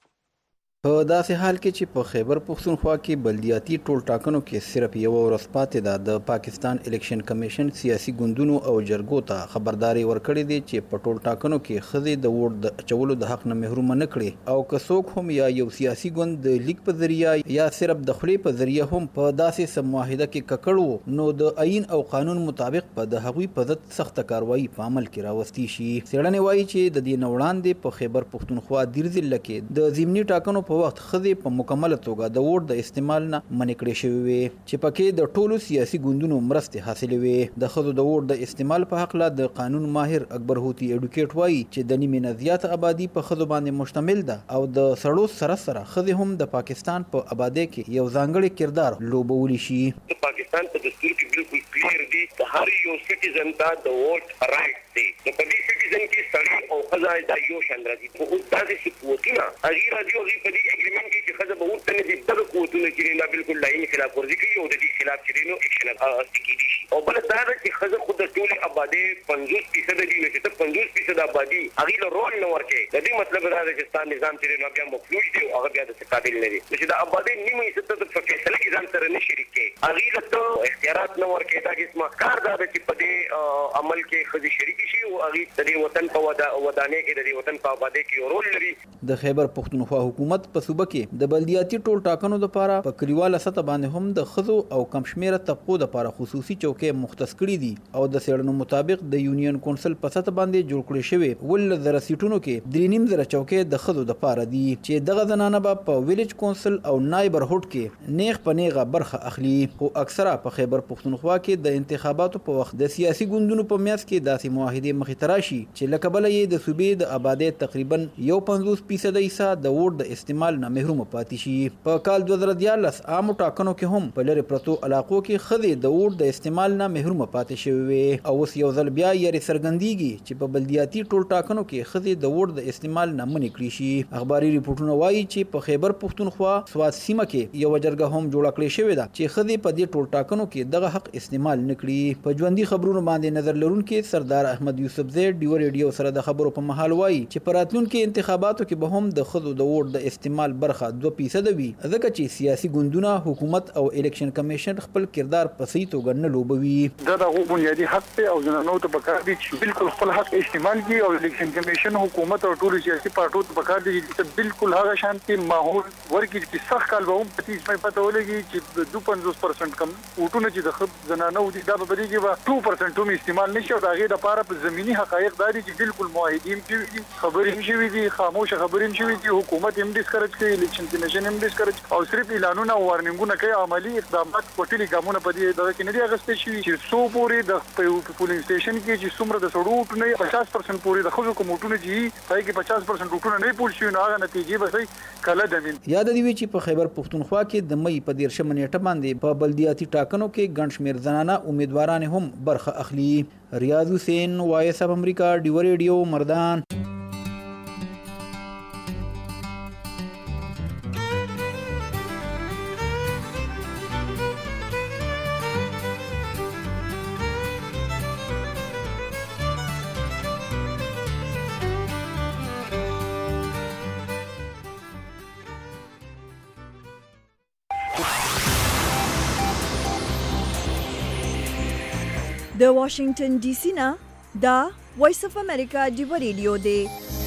په داسې حال کې چې په خیبر پښتونخوا کې بلدیاتي ټول ټاکنو کې صرف یوه ورځ پاتې ده د پاکستان الیکشن کمیشن سیاسي ګوندونو او جرګو ته خبرداری ورکړې دی چې په ټول ټاکنو کې ښځې د ووټ د اچولو د حق نه محرومه نه کړي او که څوک هم یا یو سیاسي ګوند د لیک په ذریعه یا صرف د خولې په ذریعه هم په داسې سم معاهده کې ککړ و نو د آئین او قانون مطابق په د هغوی په ضد سخته کاروایی په عمل کې راوستی شي. څېړنې وایي چې د دې نه وړاندې په خیبر پښتونخوا دیر ضلع کې د ضمني ټاکنو په وخت ښځې په مکمله توګه د ووټ د استعمال نه منع کړې شوې وې چې پکې د ټولو سیاسي ګوندونو مرستې حاصلې وې. د ښځو د ووټ د استعمال په هکله د قانون ماهر اکبر هوتي ایډوکیټ وایي چې د نیمې نه زیاته آبادي په ښځو باندې مشتمل ده او د سړو سره سره ښځې هم د پاکستان په آبادۍ کې یو ځانګړی کردار لوبولی شي. د پاکستان په دستور کې بالکل کلیر دي د هر یو سټیزن ته د ووټ رائټ دی. نو په دې سټیزن کې سړی او ښځه دا یو شان راځي. خو اوس داسې چې قوتونه هغې راځي هغې په دې اګریمنټ کې چې ښځه به ورته نه دي دغه قوتونه چې دی دا بالکل د آئین خلاف ورزي کوي او د دې خلاف چې دی نو اکشن اخیستل کېدی شي. او بله دا ده چې ښځه خو د ټولې آبادۍ پنځوس فیصده دي نو چې ته پنځوس فیصده آبادي هغې له رول نه ورکوې د دې مطلب دا ده چې ستا نظام چې دی نو بیا مفلوج دی او هغه بیا داسې قابل نه دی نو چې د آبادۍ نیمه حصه ته په فیصله کې ځان سره نه شریک کوې هغې له ته اختیارات نه ورکوې. دا قسمه کار دا ده چې په دې عمل کې ښځې شریکې شي او هغې د دې وطن په ودانۍ کې د دې وطن په آبادۍ کې یو رول لري. د خیبر پښتونخوا حکومت په صوبه کې د بلدیاتي ټول ټاکنو دپاره په کلیواله سطح باندې هم د ښځو او کم شمېره طبقو دپاره خصوصي چوکۍ مختص کړي دي او د څېړنو مطابق د یونین کونسل په سطح باندې جوړ کړي شوې اوولس زره سیټونو کې درې نیم زره چوکۍ د ښځو دپاره دي چې دغه زنانه به په ویلج کونسل او نایبرهوډ کې نیغ په نیغه برخه اخلي. خو اکثره په خیبر پښتونخوا کې د انتخاباتو په وخت د سیاسي ګوندونو په میاس کې داسې معاهدې مخې ته راشي چې له کبله یې د صوبې د آبادۍ تقریبا یو پنځوس فیصده حصه د ووټ د استعمال نه محرومه پاتې شي. په کال دوه زره دیارلس عامو ټاکنو کې هم په لرې پرتو علاقو کې ښځې د ووټ د استعمال نه محرومه پاتې شوې وې او اوس یو ځل بیا یې څرګندېږي چې په بلدیاتي ټول ټاکنو کې ښځې د ووټ د استعمال نه منع کړي شي. اخباري ریپورټونه وایي چې په خیبر پښتونخوا سوات سیمه کې یوه جرګه هم جوړه کړې شوې ده چې ښځې په دې ټول ټاکنو کې دغه حق استعمال استعمال نکړي. په ژوندي خبرونو باندې نظر لرونکي سردار احمد یوسف زی ډیو ریډیو سره د خبرو په مهال وایي چې په راتلونکي انتخاباتو کې به هم د ښځو د ووټ د استعمال برخه دوه فیصده وي، ځکه چې سیاسي ګوندونه، حکومت او الیکشن کمیشن خپل کردار په صحیح توګه نه لوبوي. دا د هغو بنیادي حق دی او زنانو ته پکار دي چې بالکل خپل حق استعمال کړي او الیکشن کمیشن، حکومت او ټولو سیاسي پارټیو ته پکار دي چې بالکل هغه شانتي ماحول ورکړي چې سخت کال به هم په تیس مې پته ولګي چې دوه پنځوس پرسنټ کم ووټونه چې د زنانو دي دا به بدیږي به دوه پرسنټ هم استعمال نشي او د هغې دپاره په زمیني حقایق دا دي چې بالکل معاهدې هم شوي دي، خبرې هم شوي دي، خاموشه خبرې هم شوي دي، حکومت هم ډسکرج کوي، الیکشن کمیشن هم ډسکرج او صرف اعلانونه او وارنینګونه کوي، عملي اقدامات کوټلي ګامونه په دې دغه کې نه دي اخیستل شوي چې څو پورې د پولینګ سټیشن کې چې څومره د سړو ووټونه پچاس پرسنټ پورې د ښځو کوم ووټونه چې هغې کې پچاس پرسنټ ووټونه نه پول شوي نو هغه نتیجې به صحیح کله دمین. یاد دې وي چې په خیبر پښتونخوا کې د مۍ په دېرشمه نیټه باندې په بلدیاتي ټاکنو کې ګڼ شمېر زنانه امیدواران هم برخه اخلي. ریاض حسین، وایس اف امریکا، ډیو ریډیو، مردان. د واشنگټن ډي سي نه دا وایس اف امریکا ډیو ریډیو دی.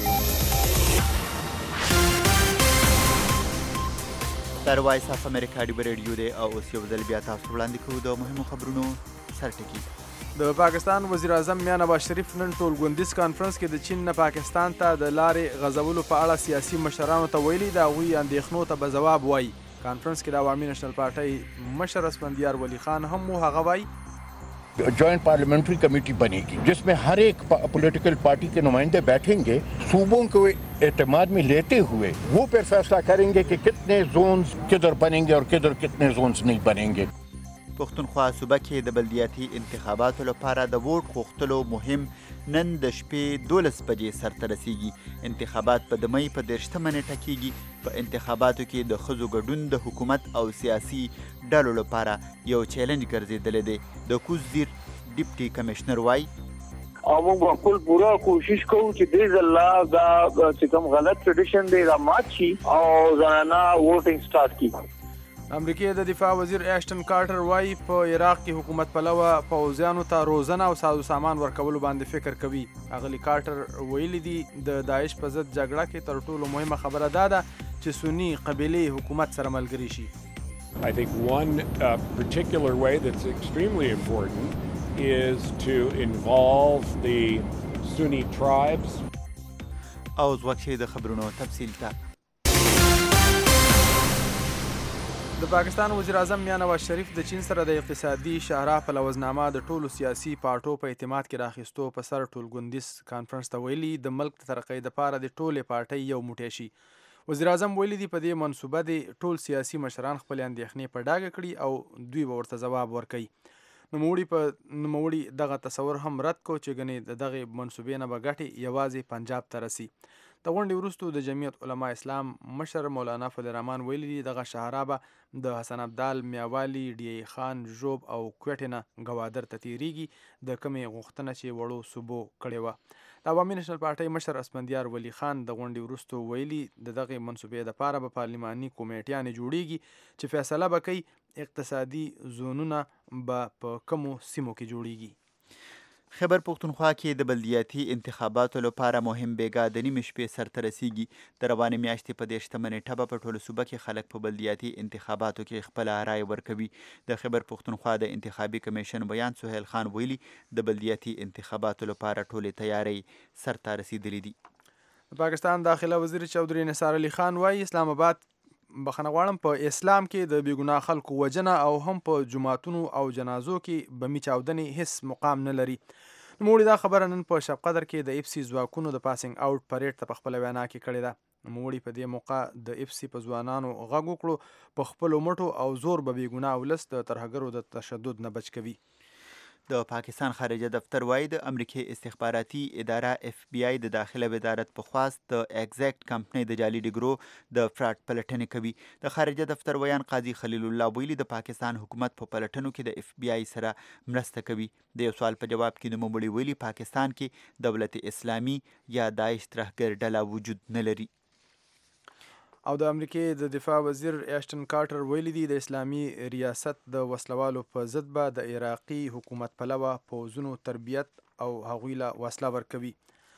در وایس اف امریکا ډیو ریډیو دی او اوس یو ځل بیا تاسو وړاندې کوو د مهمو خبرونو سرټکي. د پاکستان وزیر اعظم میاں نواز شریف نن ټولګوندیز کانفرنس کې د چین نه پاکستان ته د لارې غځولو په اړه سیاسي مشرانو ته ویلي د هغوی اندېښنو ته به ځواب وایي. کانفرنس کې د عوامي نشنل پارټۍ مشر اسفندیار ولی خان هم و. هغه وایي जॉइंट पार्लियामेंट्री कमेटी बनेगी जिसमें हर एक पॉलिटिकल पार्टी के नुमाइंदे बैठेंगे, सूबों को एतमाद में लेते हुए वो फिर फैसला करेंगे कि कितने जोन्स किधर बनेंगे और किधर कितने जोन्स नहीं बनेंगे. پښتونخوا صوبه کې د بلدیاتي انتخاباتو لپاره د ووټ غوښتلو مهم نن د شپې دولس بجې سرته رسیږي. انتخابات په د مۍ په دېرشمه نیټه کیږي. په انتخاباتو کې د ښځو ګډون د حکومت او سیاسي ډلو لپاره یو چیلنج ګرځېدلی دی. د کوز زیر ډیپټي کمشنر وایي او موږ به خپل پوره کوشش کوو چې دې ځل دا چې کوم غلط ټریډیشن دی دا مات شي او زنانه ووټینګ سٹارټ کړي. امریکای د دفاع وزیر ایشټن کارټر وایي په عراق کې حکومت پلوه پوځیانو ته روزنه او سازو سامان ورکولو باندې فکر کوي. اغلی کارټر ویلي دي د داعش په ضد جګړه کې تر ټولو مهمه خبره دا ده چې سنی قبیلې حکومت سره ملګري شي. I think one uh, particular way that's extremely important is to involve the Sunni tribes. او ځوکشي د خبرونو تفصیل ته. د پاکستان وزیر اعظم میاں نواز شریف د چین سره د اقتصادي شاهراह په لوزنامه د ټولو سیاسي پارټو په اعتماد کې راخیستو په سر ټولګوندیز کانفرنس ته ویلي د ملک د ترقۍ دپاره د ټولې پارټۍ یو موټی شي. وزیر اعظم ویلي دي په دې منصوبه د ټول سیاسي مشران خپل اندېښنې په ډاګه کړي او دوی به ورته ځواب ورکوي. نوموړي په نوموړي دغه تصور هم رد کو چې ګنې د دغې منصوبې نه به ګټې یوازې پنجاب ته رسي. د غونډې وروسته د جمعیت علما اسلام مشر مولانا فضل الرحمن ویلي دي دغه شاهراह به د حسن عبدال، میاوالي، ډی ای خان، ژوب او کوټې نه ګوادر ته تیریږي، د کمې غوښتنه چې وړو صوبو کړې وه. د عوامي نشنل پارټۍ مشر اسفندیار ولی خان د غونډې وروسته ویلي د دغې منصوبې دپاره به پارلماني کمیټیانې جوړیږي چې فیصله به کوي اقتصادي زونونه به په کومو سیمو کې جوړیږي. خیبر پښتونخوا کې د بلدیاتي انتخاباتو لپاره مهم بیګا د نیمې شپې سرته رسیږي. د روانې میاشتې په دېرشمه نیټه به په ټوله صوبه کې خلک په بلدیاتي انتخاباتو کې خپله رایه ورکوي. د خیبر پښتونخوا د انتخابي کمیشن بیان سهیل خان ویلي د بلدیاتي انتخاباتو لپاره ټولې تیاری سرته رسیدلې دي. پاکستان داخله وزیر چودھری نثار علي خان وایي اسلام آباد بخښنه غواړم په اسلام کې د بېګناه خلکو وژنه او هم په جوماتونو او جنازو کې بمي چاودنې هیڅ مقام نه لري. نوموړي دا خبره نن په شب قدر کې د اف سی ځواکونو د پاسینګ اوټ پریډ ته په خپله وینا کې کړې ده. نوموړي په دې موقع د اف سی په ځوانانو غږ وکړو په خپلو مټو او زور به بېګناه ولس د ترهګرو د تشدد نه بچ کوي. د پاکستان خارجه دفتر وایي د امریکای استخباراتي اداره اف بی آی د داخله وزارت په خواست د ایگزیکټ کمپنۍ د جعلي ډیګرو د فراډ پلټنې کوي. د خارجه دفتر ویان قاضي خلیل الله ویلي د پاکستان حکومت په پلټنو کې د اف بی آی سره مرسته کوي. د یو سوال په جواب کې نوموړي ویلي پاکستان کې دولت اسلامي یا داعش ترهګر ډله وجود نه لري. او د امریکای د دفاع وزیر ایشټن کارټر ویلي دی د اسلامي ریاست د وسلوالو په ضد به د عراقي حکومت پلوه پوځونو تربیت او هغوی له وسله ورکوي.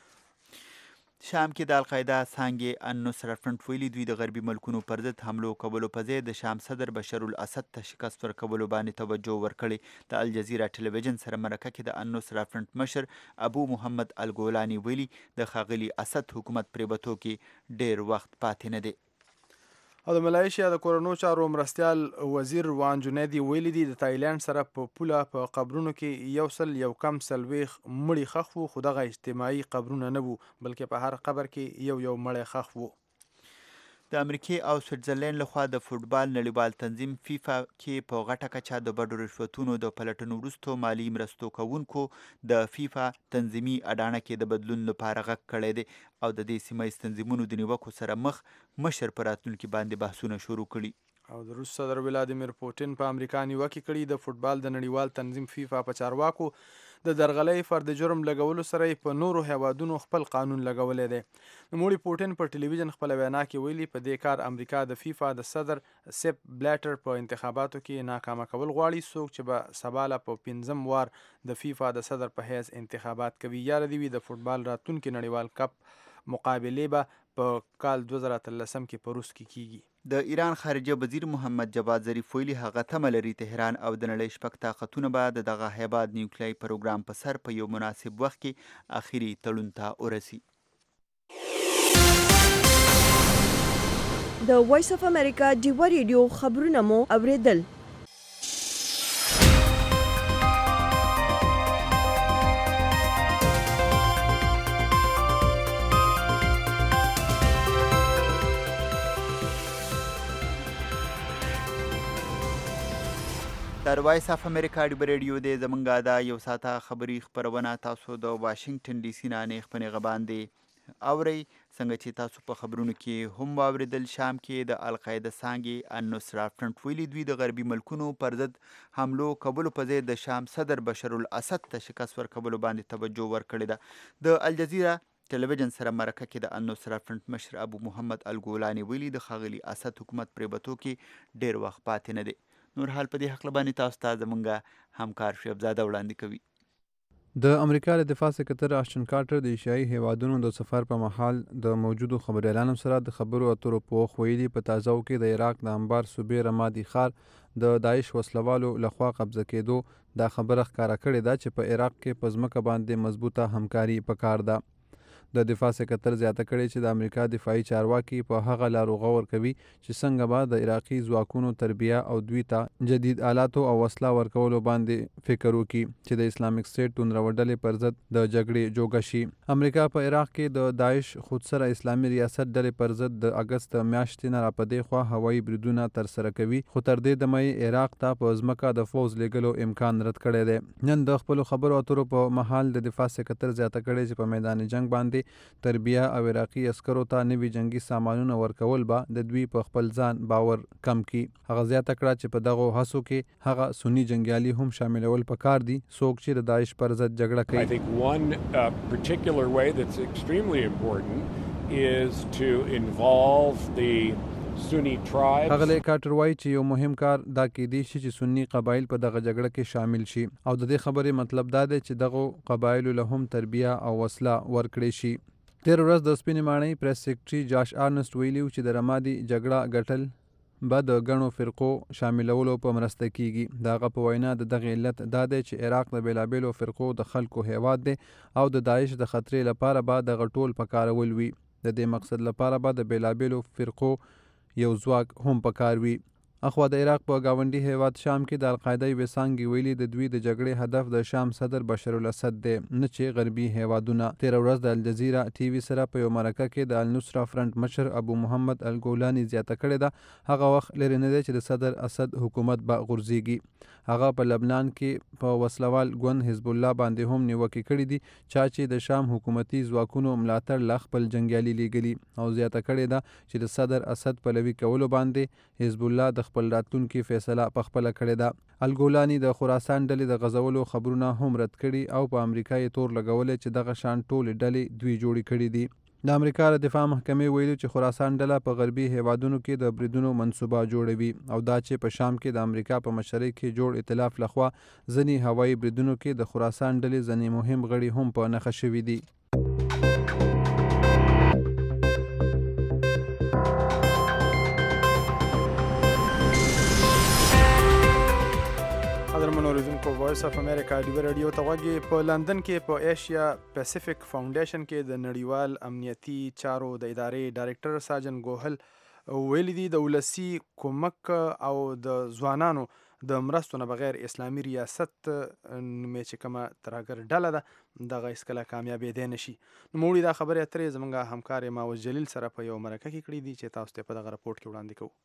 شام کې د القاعده څانګې النصره فرنټ ویلي دوی د غربي ملکونو پر ضد حملو کولو په ځای د شام صدر بشر الاسد ته شکست ورکولو باندې توجه ورکړې. د الجزیره ټلویزیون سره مرکه کې د النصره فرنټ مشر ابو محمد الګولانی ویلي د ښاغلي اسد حکومت پریبتو کې ډیر وخت پاتې نه دی. او د ملایشیا د کورونو چارو مرستیال وزیر وان جنیدي ویلي دی د تایلند سره په پوله په قبرونو کې یو سل یو کم څلوېښت مړي ښخ وو، خو دغه اجتماعي قبرونه نه وو بلکې په هر قبر کې یو یو مړی ښخ وو. د امریکای او سویټزرلینډ لخوا د فوټبال نړیوال تنظیم فیفا کې په غټه کچه د بډو رشوتونو د پلټنو وروسته مالی مرستو کوونکو د فیفا تنظیمي اډانه کې د بدلون لپاره غږ کړی دی او د دې سیمه ییز تنظیمونو د نیوکو سره مخ مشر په راتلونکي باندې بحثونه شروع کړي. او د روس صدر ولادیمیر پوټین په امریکا نیوکې کړي. د فوټبال د نړیوال تنظیم فیفا په چارواکو د درغلۍ فرد جرم لګولو سره په نورو هیوادونو خپل قانون لګولی دی. نوموړي پوټین په ټلویزیون خپله وینا کې ویلي په دې کار امریکا د فیفا د صدر سیپ بلیټر په انتخاباتو کې ناکامه کول غواړي، څوک چې به سبا له په پنځم وار د فیفا د صدر په حیث انتخابات کوي. یاد دې وي د فوټبال راتلونکي نړیوال کپ مقابلې به په کال دوه زره اتلسم کې په روس کې کیږي. د ایران خارجه وزیر محمد جواد ظریف ویلي هغه تمه لري تهران او د نړۍ شپږ طاقتونه به د دغه هیباد نیوکلیایي پروګرام په سر په یو مناسب وخت کې اخري تړون ته ورسي. د وایس اف امریکا ډیوه ریډیو خبرونه مو اوریدل. در وایس اف امریکا ډیوه ریډیو دی زمونږ دا یو ساعته خبري خپرونه تاسو د واشنگټن ډي سي نه نیغ په نیغه باندې اورئ. څنګه چې تاسو په خبرونو کې هم واوریدل شام کې د القاعده څانګې النصره فرنټ ویلي دوی د غربي ملکونو پر ضد حملو کولو په ځای د شام صدر بشر الاسد ته شکست ورکولو باندې توجه ورکړې ده. د الجزیره ټلویزیون سره مرکه کې د النصره فرنټ مشر ابو محمد الګولانی ویلي د ښاغلي اسد حکومت پریبتو کې ډیر وخت پاتې نه دی. نور حال په دې حق باندې تاسو ته زمونږ همکار شیبزاده وړاندې کوي. د امریکا د دفاع سکرتر اشټن کارټر د ایشیایي هیوادونو د سفر په محل د موجودو خبريالانو سره د خبرو اترو په وخت ویلي په تازه کې د عراق د انبار صوبې رمادي ښار د داعش وسلوالو لخوا قبضه کېدو دا خبره ښکاره کړې ده چې په عراق کې په ځمکه باندې مضبوطه همکاري پکار ده. د دفاع سکرتر زیاته کړې چې د امریکا دفاعي چارواکي په هغه لارو غور کوي چې څنګه به د عراقي ځواکونو تربیه او دوی ته جدید آلاتو او وسله ورکولو باندې فکر وکړي چې د اسلامیک سټیټ توندرو ډلې پر ضد د جګړې جوګه شي. امریکا په عراق کې د داعش خود سره اسلامي ریاست ډلې پر ضد د اگست میاشتې نه راپدې خوا هوایي بریدونه ترسره کوي، خو تر دې دمه عراق ته په ځمکه د فوز لیږلو امکان رد کړی دی. نن د خپلو خبرو اترو په محل د دفاع سکرتر زیاته کړې چې په میدان جنگ باندې تربیه او عراقي عسکرو ته نوي جنگي سامانونه ورکول به د دوی په خپل ځان باور کم کی. هغه زیاته کړه چې په دغه هڅو کې هغه سنی جنگیالي هم شاملول پکار دي څوک چې د داعش پر ضد جګړه کوي. I think one uh, particular way that's extremely important is to involve the Sunni tribes. هغه کارټر وایي چې یو مهم کار دا کېدی شي چې سنی قبایل په دغه جګړه کې شامل شي او د دې خبرې مطلب دا دی چې دغه قبایلو له هم تربیه او وسله ورکړي شي. تیر ورځ د سپینې ماڼۍ پریس سیکرټري جاش آرنسټ ویلیو چې د رمادي جګړه ګټل به د ګڼو فرقو شاملولو په مرسته کیږي. د هغه په وینا د دغه علت دا دی چې عراق د بیلابیلو فرقو د خلکو هیواد دی او د داعش د خطرې لپاره به دغه ټول پکارول وي. د دې مقصد لپاره به د بیلابیلو فرقو یو ځواک هم پکار وي. اخوا د عراق په گاونډي هیواد شام کې د القاعده یوې څانګې ویلي د دوی د جګړې هدف د شام صدر بشر الاسد دی، نه چې غربي هیوادونه. تېره ورځ د الجزیره ټي وي سره په یو مرکه کې د النصره فرنټ مشر ابو محمد الګولاني زیاته کړې ده هغه وخت لرې نه دی چې د صدر اسد حکومت به غورځېږي. هغه په لبنان کې په وسلوال ګوند حزب الله باندې هم نیوکې کړې دي چا چې د شام حکومتي ځواکونو ملاتړ له خپل جنګیالي لیږلي او زیاته کړې ده چې د صدر اسد پلوي کولو باندې حزب الله د خپل راتلونکي فیصله په خپله کړې ده. الګولاني د خراسان ډلې د غزولو خبرونه هم رد کړي او په امریکا یې تور لګولی چې دغه شان ټولې ډلې دوی جوړې کړي دي. د امریکا د دفاع محکمې ویلي چې خراسان ډله په غربي هیوادونو کې د بریدونو منصوبه جوړوي او دا چې په شام کې د امریکا په مشرۍ کې جوړ ائتلاف لخوا ځینې هوایي بریدونو کې د خراسان ډلې ځینې مهم غړي هم په نښه شوي دي. قدرمنو اوریدونکو وایس اف امریکا ډیو رادیو ته غوږی. په لندن کې په ایشیا پیسفیک فاونډیشن کې د نړیوال امنیتي چارو د ادارې ډایرکټر ساجن ګوهل ویلي دي د ولسي کومک او د ځوانانو د مرستو نه بغیر اسلامي ریاست مې چې کومه ترهګر ډله ده دغه هیڅکله کامیابېدی نه شي. نوموړي دا خبرې اترې زموږ همکار ماوس جلیل سره په یو مرکه کې کړي دي چې تاسو ته په دغه راپورټ کې وړاندې کوو.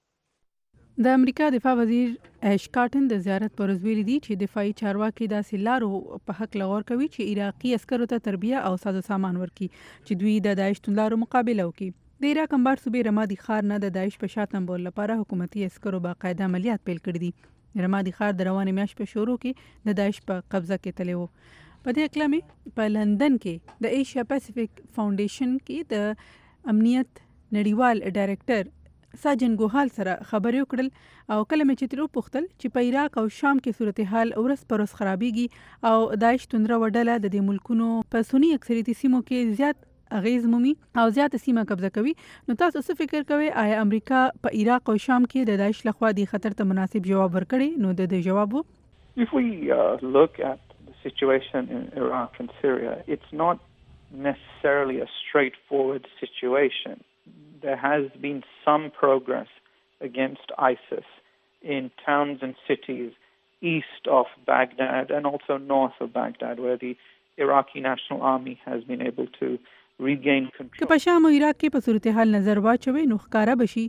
د امریکا دفاع وزیر ایش کارټن د زیارت پر ورځ ویلي دي چې دفاعي چارواکي داسې لارو په حق لغور کوي چې عراقي عسکرو ته تربیه او ساز سامان ورکړي چې دوی د داعش توندلارو مقابله وکړي. د عراق انبار صوبې رمادي ښار نه د داعش په شا تنبول لپاره حکومتي عسکرو باقاعده عملیات پیل کړي دي. رمادي ښار د روانې میاشتې په شروع کې د داعش په قبضه کې تللی و. په دې هکله مې په لندن کې د ایشیا پیسفیک فاونډیشن کې د امنیت نړیوال ډایرکټر ساجن ګوهال سره خبرې وکړل او کله مې چې ترې وپوښتل چې په عراق او شام کې صورتحال ورځ پر ورځ خرابېږي او داعش توندره وډله د دې ملکونو په سني اکثریتي سیمو کې زیات اغیز مومي او زیاته سیمه قبضه کوي. نو تاسو څه فکر کوئ آیا امریکا په عراق او شام کې د داعش لخوا د خطر ته مناسب جواب ورکړي؟ نو د دې جواب وو If we uh, look at the situation in Iraq and Syria, it's not necessarily a straightforward situation. There has been some progress against ISIS in towns and cities east of Baghdad and also north of Baghdad, where the Iraqi National Army has been able to regain control. که په شام او عراق کې په صورتحال نظر واچوي نو ښکاره بشي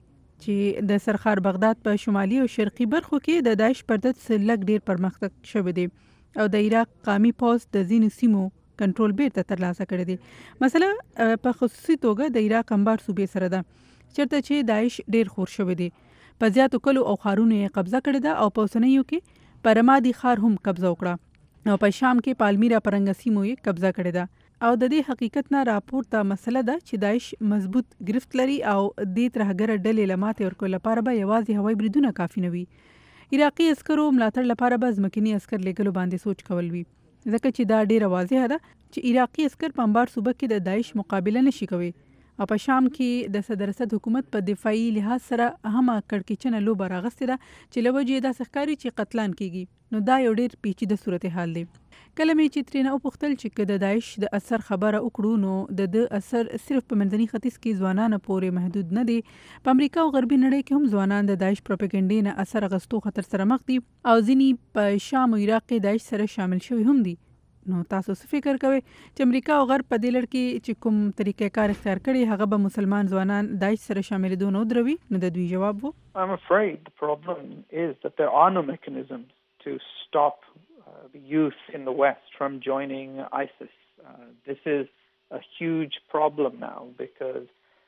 چې د سرخار بغداد په شمالي او شرقي برخو کې د داعش پر ضد لږ ډیر پرمختګ شوی دی او د عراق قومي پوځ د ځینو سیمو کنټرول بیرته ترلاسه کړی دی. مثلا په خصوصي توګه د عراق انبار صوبې سره ده چېرته چې داعش ډیر خور شوی دی. په زیاتو کلو او ښارونو یې قبضه کړې ده او په اوسنیو کې په رمادي ښار هم قبضه وکړه او په شام کې پالمیرا په رنګه سیمو یې قبضه کړې ده او د دې حقیقت نه راپورته مسله ده چې داعش مضبوط گرفت لري او دې ترهګره ډلې له ماتې ورکولو لپاره به یوازې هوایي بریدونه کافي نه وي. عراقي عسکرو ملاتړ لپاره به ځمکني عسکر لیږلو باندې سوچ کول وي ځکه چې دا ډیره واضحه ده چې عراقي عسکر په انبار صوبه کې د داعش مقابله نشي کوي او په شام کې د صدر اسد حکومت په دفاعي لحاظ سره اهمه کړکېچنه لوبه راغستې ده چې له وجې داسې ښکاري چې قتلان کیږي. نو دا یو ډیر پیچیده صورتحال دی. کله مې چې ترېنه وپوښتل چې که د داعش د اثر خبره وکړو نو د ده اثر صرف په منځني ختیځ کې ځوانانو پورې محدود نه دی. په امریکا او غربي نړۍ کې هم ځوانان د داعش پروپاګنډې نه اثر اخیستو خطر سره مخ دي او ځینې په شام او عراق کې داعش سره شامل شوي هم دي. نو تاسو څه فکر کوئ چې امریکا او غرب په دې لړ کې چې کوم طریقې کار اختیار کړي هغه به مسلمان ځوانان داعش سره شاملېدو نه ودروي؟ نو د دوی جواب وو I'm afraid the problem is that there are no mechanisms to stop uh, the youth in the West from joining ISIS. Uh, this is a huge problem now because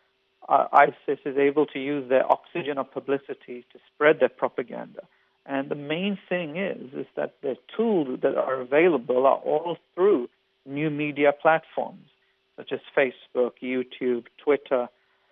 uh, ISIS is able to use their oxygen of publicity to spread their propaganda. And the main thing is, is that the tools that are available are all through new media platforms, such as Facebook, YouTube, Twitter,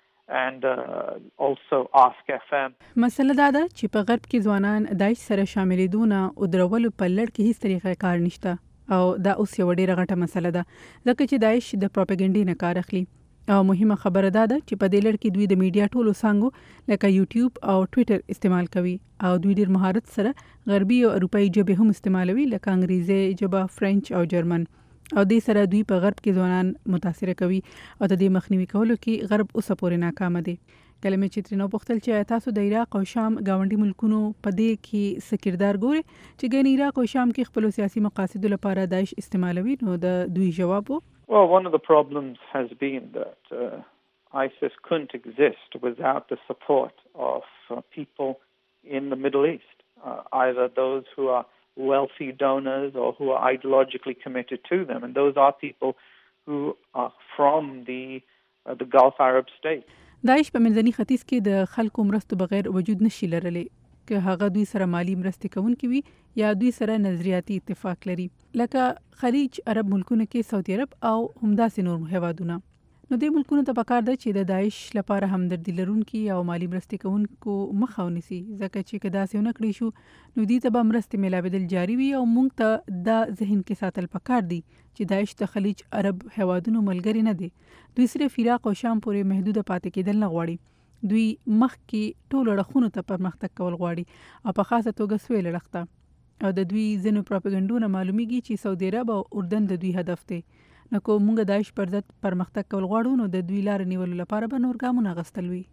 and uh, also Ask F M. مسله دا ده چې په غرب کې ځوانان داعش سره شاملېدو نه ودرولو په لړ کې هیڅ طریقه کار نشته او دا اوس یو ډېره غټه مسله ده ځکه چې داعش د پروپاګنډې نه کار اخلي او مهمه خبره دا ده چې په دې لړ کې دوی د میډیا ټولو څانګو لکه یوټیوب او ټویټر استعمال کوي او دوی ډېر مهارت سره غربي او اروپایي ژبې هم استعمالوي لکه انګریزي ژبه، فرنچ او جرمن او دې سره دوی په غرب کې ځوانان متاثره کوي او د دې مخنیوي کولو کې غرب اوسه پورې ناکامه دی. کله مې چې ترېنه وپوښتل چې تاسو د عراق او شام ګاونډي ملکونو په دې کې څه کردار ګورئ چې ګنې عراق او شام کې خپلو سیاسي مقاصدو لپاره داعش استعمالوي، نو د دوی جواب و. Well, one of the problems has been that uh, ISIS couldn't exist without the support of uh, people in the Middle East, uh, either those who are wealthy donors or who are ideologically committed to them, and those are people who are from the uh, the Gulf Arab states. داعش په منځني ختیځ کې د خلکو مرستو بغیر وجود نشي لرلی، که هغه دوی سره مالی مرستې کوونکي وي یا دوی سره نظریاتي اتفاق لري، لکه خلیج عرب ملکونو کې سعودي عرب او همداسې نور هیوادونه. نو دې ملکونو ته پکار ده چې د داعش لپاره همدردي لرونکي او مالی مرستې کوونکو مخه ونیسي، ځکه چې که داسې ونه کړی شو نو دوی ته به مرستې میلاوېدل جاري وي، او موږ ته دا ذهن کې ساتل پکار دي چې داعش د خلیج عرب هیوادونو ملګري نه دي. دوی صرف عراق او شام پورې محدوده پاتې کېدل نه غواړي، دوی مخکې ټولو اړخونو ته پرمختګ کول غواړي، او په خاصه توګه سویل اړخ ته. او د دوی ځینو پراپګنډونه معلومیږي چې سعودي عرب او اردن د دوی هدف دی. نو که موږ داعش پر ضد پرمختګ کول غواړو نو د دوی لارې نیولو لپاره به نور ګامونه اخیستل وي.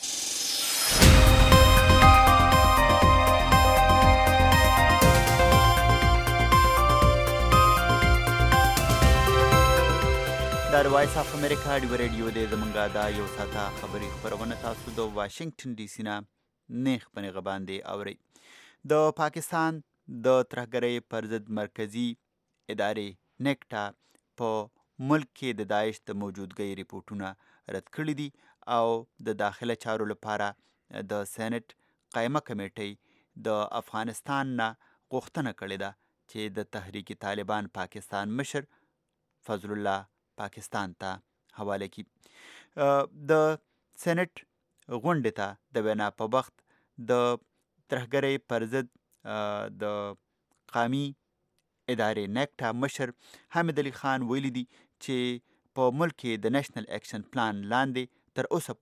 دا د وایس اف امریکا ډیو ریډیو دی، زمونږ دا یو ساعته خبري خپرونه تاسو د واشنگټن ډي سي نه نیغ په نیغه باندې اورئ. د پاکستان د ترهګرۍ پر ضد مرکزي ادارې نیکټا په ملک کې د داعش د موجودګۍ ریپورټونه رد کړي دي، او د داخله چارو لپاره د سینټ قایمه کمیټۍ د افغانستان نه غوښتنه کړې ده چې د تحریک طالبان پاکستان مشر فضل الله پاکستان ته حواله کړي. د سینټ غونډې ته د وینا په وخت د ترهګرۍ پر ضد د قومي ادارې نیکټا مشر حامد علي خان ویلي دي چې په ملک کې د نیشنل ایکشن پلان لاندې تر اوسه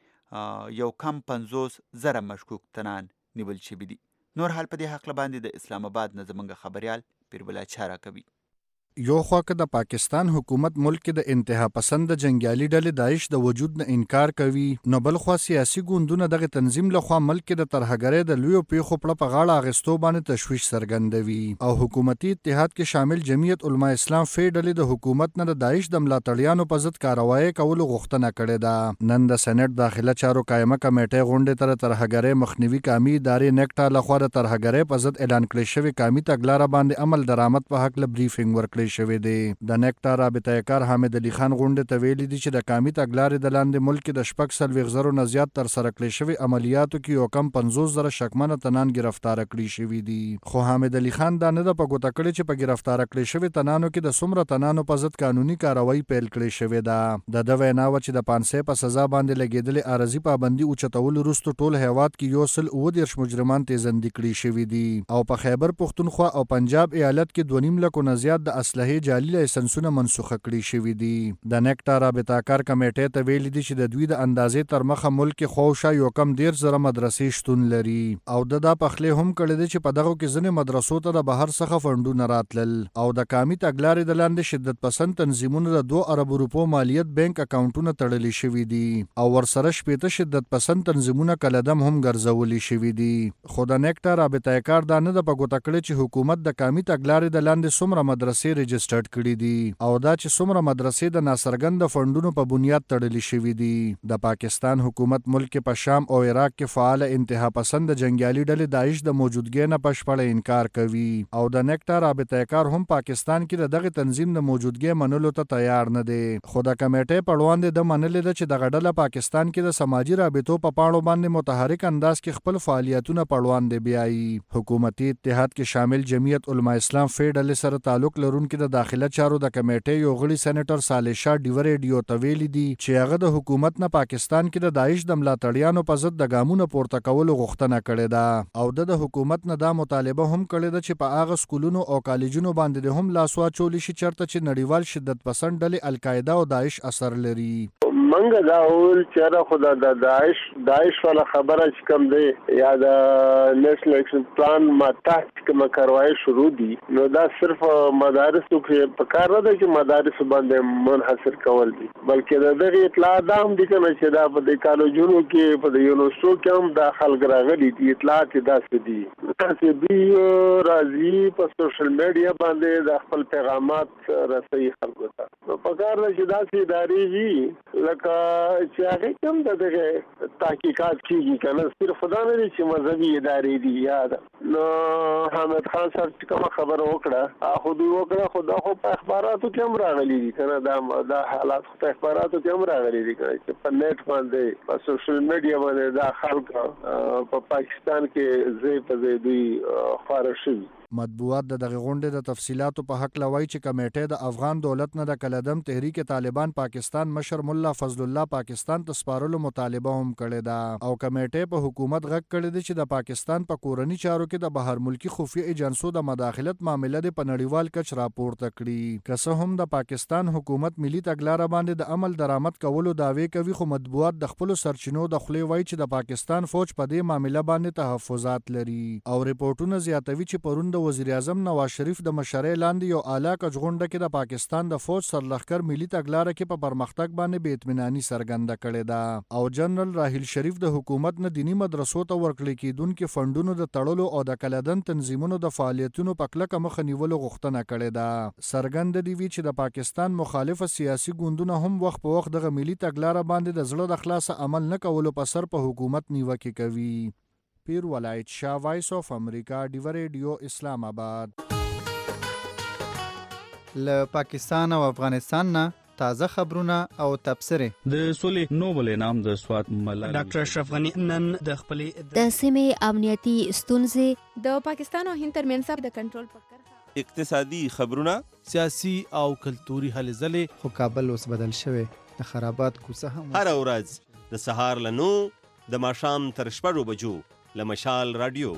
پورې یو کم پنځوس زره مشکوک تنان نیول شوي دي. نور حال په دې هکله باندې د اسلام آباد نه زموږ خبریال پیربلا چاره کوي. یو خوا که د پاکستان حکومت ملک کې د انتها پسند جنگیالي ډلې داعش د وجود نه انکار کوي، نو بل خوا سیاسي ګوندونه دغه تنظیم لخوا ملک کې د ترهګرۍ د لویو پیښو پړه په غاړه اخیستو باندې تشویش څرګندوي، او حکومتي اتحاد کې شامل جمعیت علما اسلام فی ډلې د حکومت نه د داعش د ملاتړیانو په ضد کاروایی کولو غوښتنه کړې ده. نن د سېنات داخله چارو قایمه کمیټې غونډې ته د ترهګرۍ مخنیوي قومي ادارې نیکټا لخوا د ترهګرۍ په ضد اعلان کړی شوی قومي تګلاره باندې عمل درآمد په هکله بریفینګ ورکړی شوی دی. د نیکټا رابطه کار حامد علي خان غونډې ته ویلي دي چې د قومي تګلارې د لاندې ملک کې د شپږ څلوېښت زرو نه زیات ترسره کړی شوي عملیاتو کې یو کم پنځوس زره شکمنه تنان ګرفتاره کړي شوي دي. خو حامد علي خان دا نه ده په ګوته کړې چې په ګرفتاره کړي شوي تنانو کې د څومره تنانو په ضد قانوني کاروایی پیل کړې شوې ده. د ده وینا وه چې د پانسۍ په سزا باندې لګېدلې عارضي پابندي اوچتولو وروسته ټول هیواد کې یو سل اووه دېرش مجرمان تیزندي کړي شوي دي، او په خیبر پښتونخوا او پنجاب ایالت کې دوه نیم لکو نه زیات د اسلحې جعلي لایسنسونه منسوخه کړي شوي دي. د نیکټا رابطه کار کمیټې ته ویلي دي چې د دوی د اندازې تر مخه ملک کې خواوشا یو کم دېرش زره مدرسې شتون لري، او د دا پخلې هم کړی دی چې په دغو کې ځینې مدرسو ته د بهر څخه فنډونه راتلل، او د قومي تګلارې د لاندې شدت پسند تنظیمونو د دوه اربو روپو مالیت بینک اکاونټونه تړلي شوي دي، او ورسره شپېته شدت پسند تنظیمونه کلدم هم ګرځولي شوي دي. خو د نیکټا رابطه کار دا نه ده په ګوته کړې چې حکومت د قومي تګلارې د لاندې څومره مدرسې رجسټرډ کړي دي، او دا چې څومره مدرسې د ناڅرګند فنډونو په بنیاد تړلي شوي دي. د پاکستان حکومت ملک په شام او عراق کې فعال انتها پسند جنگیالي ډلې داعش د موجودګۍ نه بشپړه انکار کوي، او د نیکټا رابطه کار هم پاکستان کې د دغه تنظیم د موجودګۍ منلو ته تیار نه دی. خو د کمیټې په وړاندې د منلې ده چې دغه ډله پاکستان کې د سماجي رابطو په پاڼو باندې متحرک انداز کې خپل فعالیتونه په وړاندې بیایي. حکومتي اتحاد کې شامل جمعیت علما اسلام فی ډلې سره تعلق لرونکي د داخله چارو د کمیټې یو غړي سېنیټر صالح شاه ډیو ریډیو ته ویلي دي چې هغه د حکومت نه پاکستان کې د داعش د ملاتړیانو په ضد د ګامونو پورته کولو غوښتنه کړې ده، او د حکومت نه دا مطالبه هم کړې ده چې په هغه سکولونو او کالجونو باندې هم لاس واچولی شي چېرته چې نړیوال شدت پسند ډلې القاعده او داعش اثر لري. منګه دا اول چېره خدا د داعش داعش والا خبره چې کوم دی یا د نیشنل ایکشن پلان ماته کوم کاروایی شروع دي نو دا صرف مدارسو کې په کار نه دی چې مدارس باندې منحصر کول دي بلکې د دغه اطلاع دا هم دي چې دا په د کالجونو کې په د یونیورسيټو کې هم دا خلک راغلي دي اطلاعات داسې دي چې دوی راځي په سوشل میډیا باندې د خپل پیغامات رسوي خلکو ته نو په کار نه چې داسې ادارې وي لکه چې هغه کوم دغه تحقیقات کیږي کنه صرف خدا نه دي چې مذهبي ادارې دي یاد نو حامد خان صاحب کوم خبر وکړه خو دوی وکړه خدا خو په اخباراتو کې هم راغلي دي کنه دا دا حالات په اخباراتو کې هم راغلي دي چې په نیټ باندې په سوشل میډیا باندې دا خلک په پاکستان کې زی په زی دوی خبره شي مطبوعات د دغه غونډې د تفصيلاتو په حق لوي چې کمیټه د افغان دولت نه د کلدم تحریک طالبان پاکستان مشر مولا فضل الله پاکستان ته سپارلو مطالبه هم کړې ده او کمیټه په حکومت غږ کړی دی چې د پاکستان په کورنی چارو کې د بهر ملکی خفیه ایجنسو د مداخلت معاملې د پنړیوال کچ راپورته کړي که څه هم د پاکستان حکومت ملي تګلارې باندې د عمل درآمد کولو داوی کوي خو مطبوعات د خپل سرچینو د خلی وای چې د پاکستان فوج په دې معاملې باندې تحفظات لري او ریپورتونه زیاتوي چې پرون وزیر اعظم نواز شریف د مشرۍ لاندې یو اعلی کچغونډه کې د پاکستان د فوج سرلښکر ملي تګلارې کې په پرمختګ باندې بې اطمیناني څرګنده کړې ده او جنرال راحیل شریف د حکومت نه دینی مدرسو ته ورکړل کېدونکو فندونو د تړلو او د کلدن تنظیمونو د فعالیتونو په کلکه مخه نیولو غوښتنه کړې ده څرګنده دی چې د پاکستان مخالف سیاسي ګوندونه هم وخت په وخت د ملي تګلارې باندې د زړه د خلاص عمل نه کولو په سر په حکومت نیوکه کوي پیر ولایت شاه وایس اف امریکا ډیو ریډیو اسلام آباد له پاکستان او افغانستان نه تازه خبرونه او تبصره د سولې نوبل انعام د سوات ملالۍ ډاکټر اشرف غنی نن د خپلې د سیمې امنیتي ستونزې د پاکستان او هند ترمنځ د کنټرول فکر اقتصادي خبرونه سیاسي او کلتوري هلې ځلې خو کابل اوس بدل شوی د خرابات کوڅه هم هر ورځ د سهار له نو د ماښام تر شپږو بجو له مشال رادیو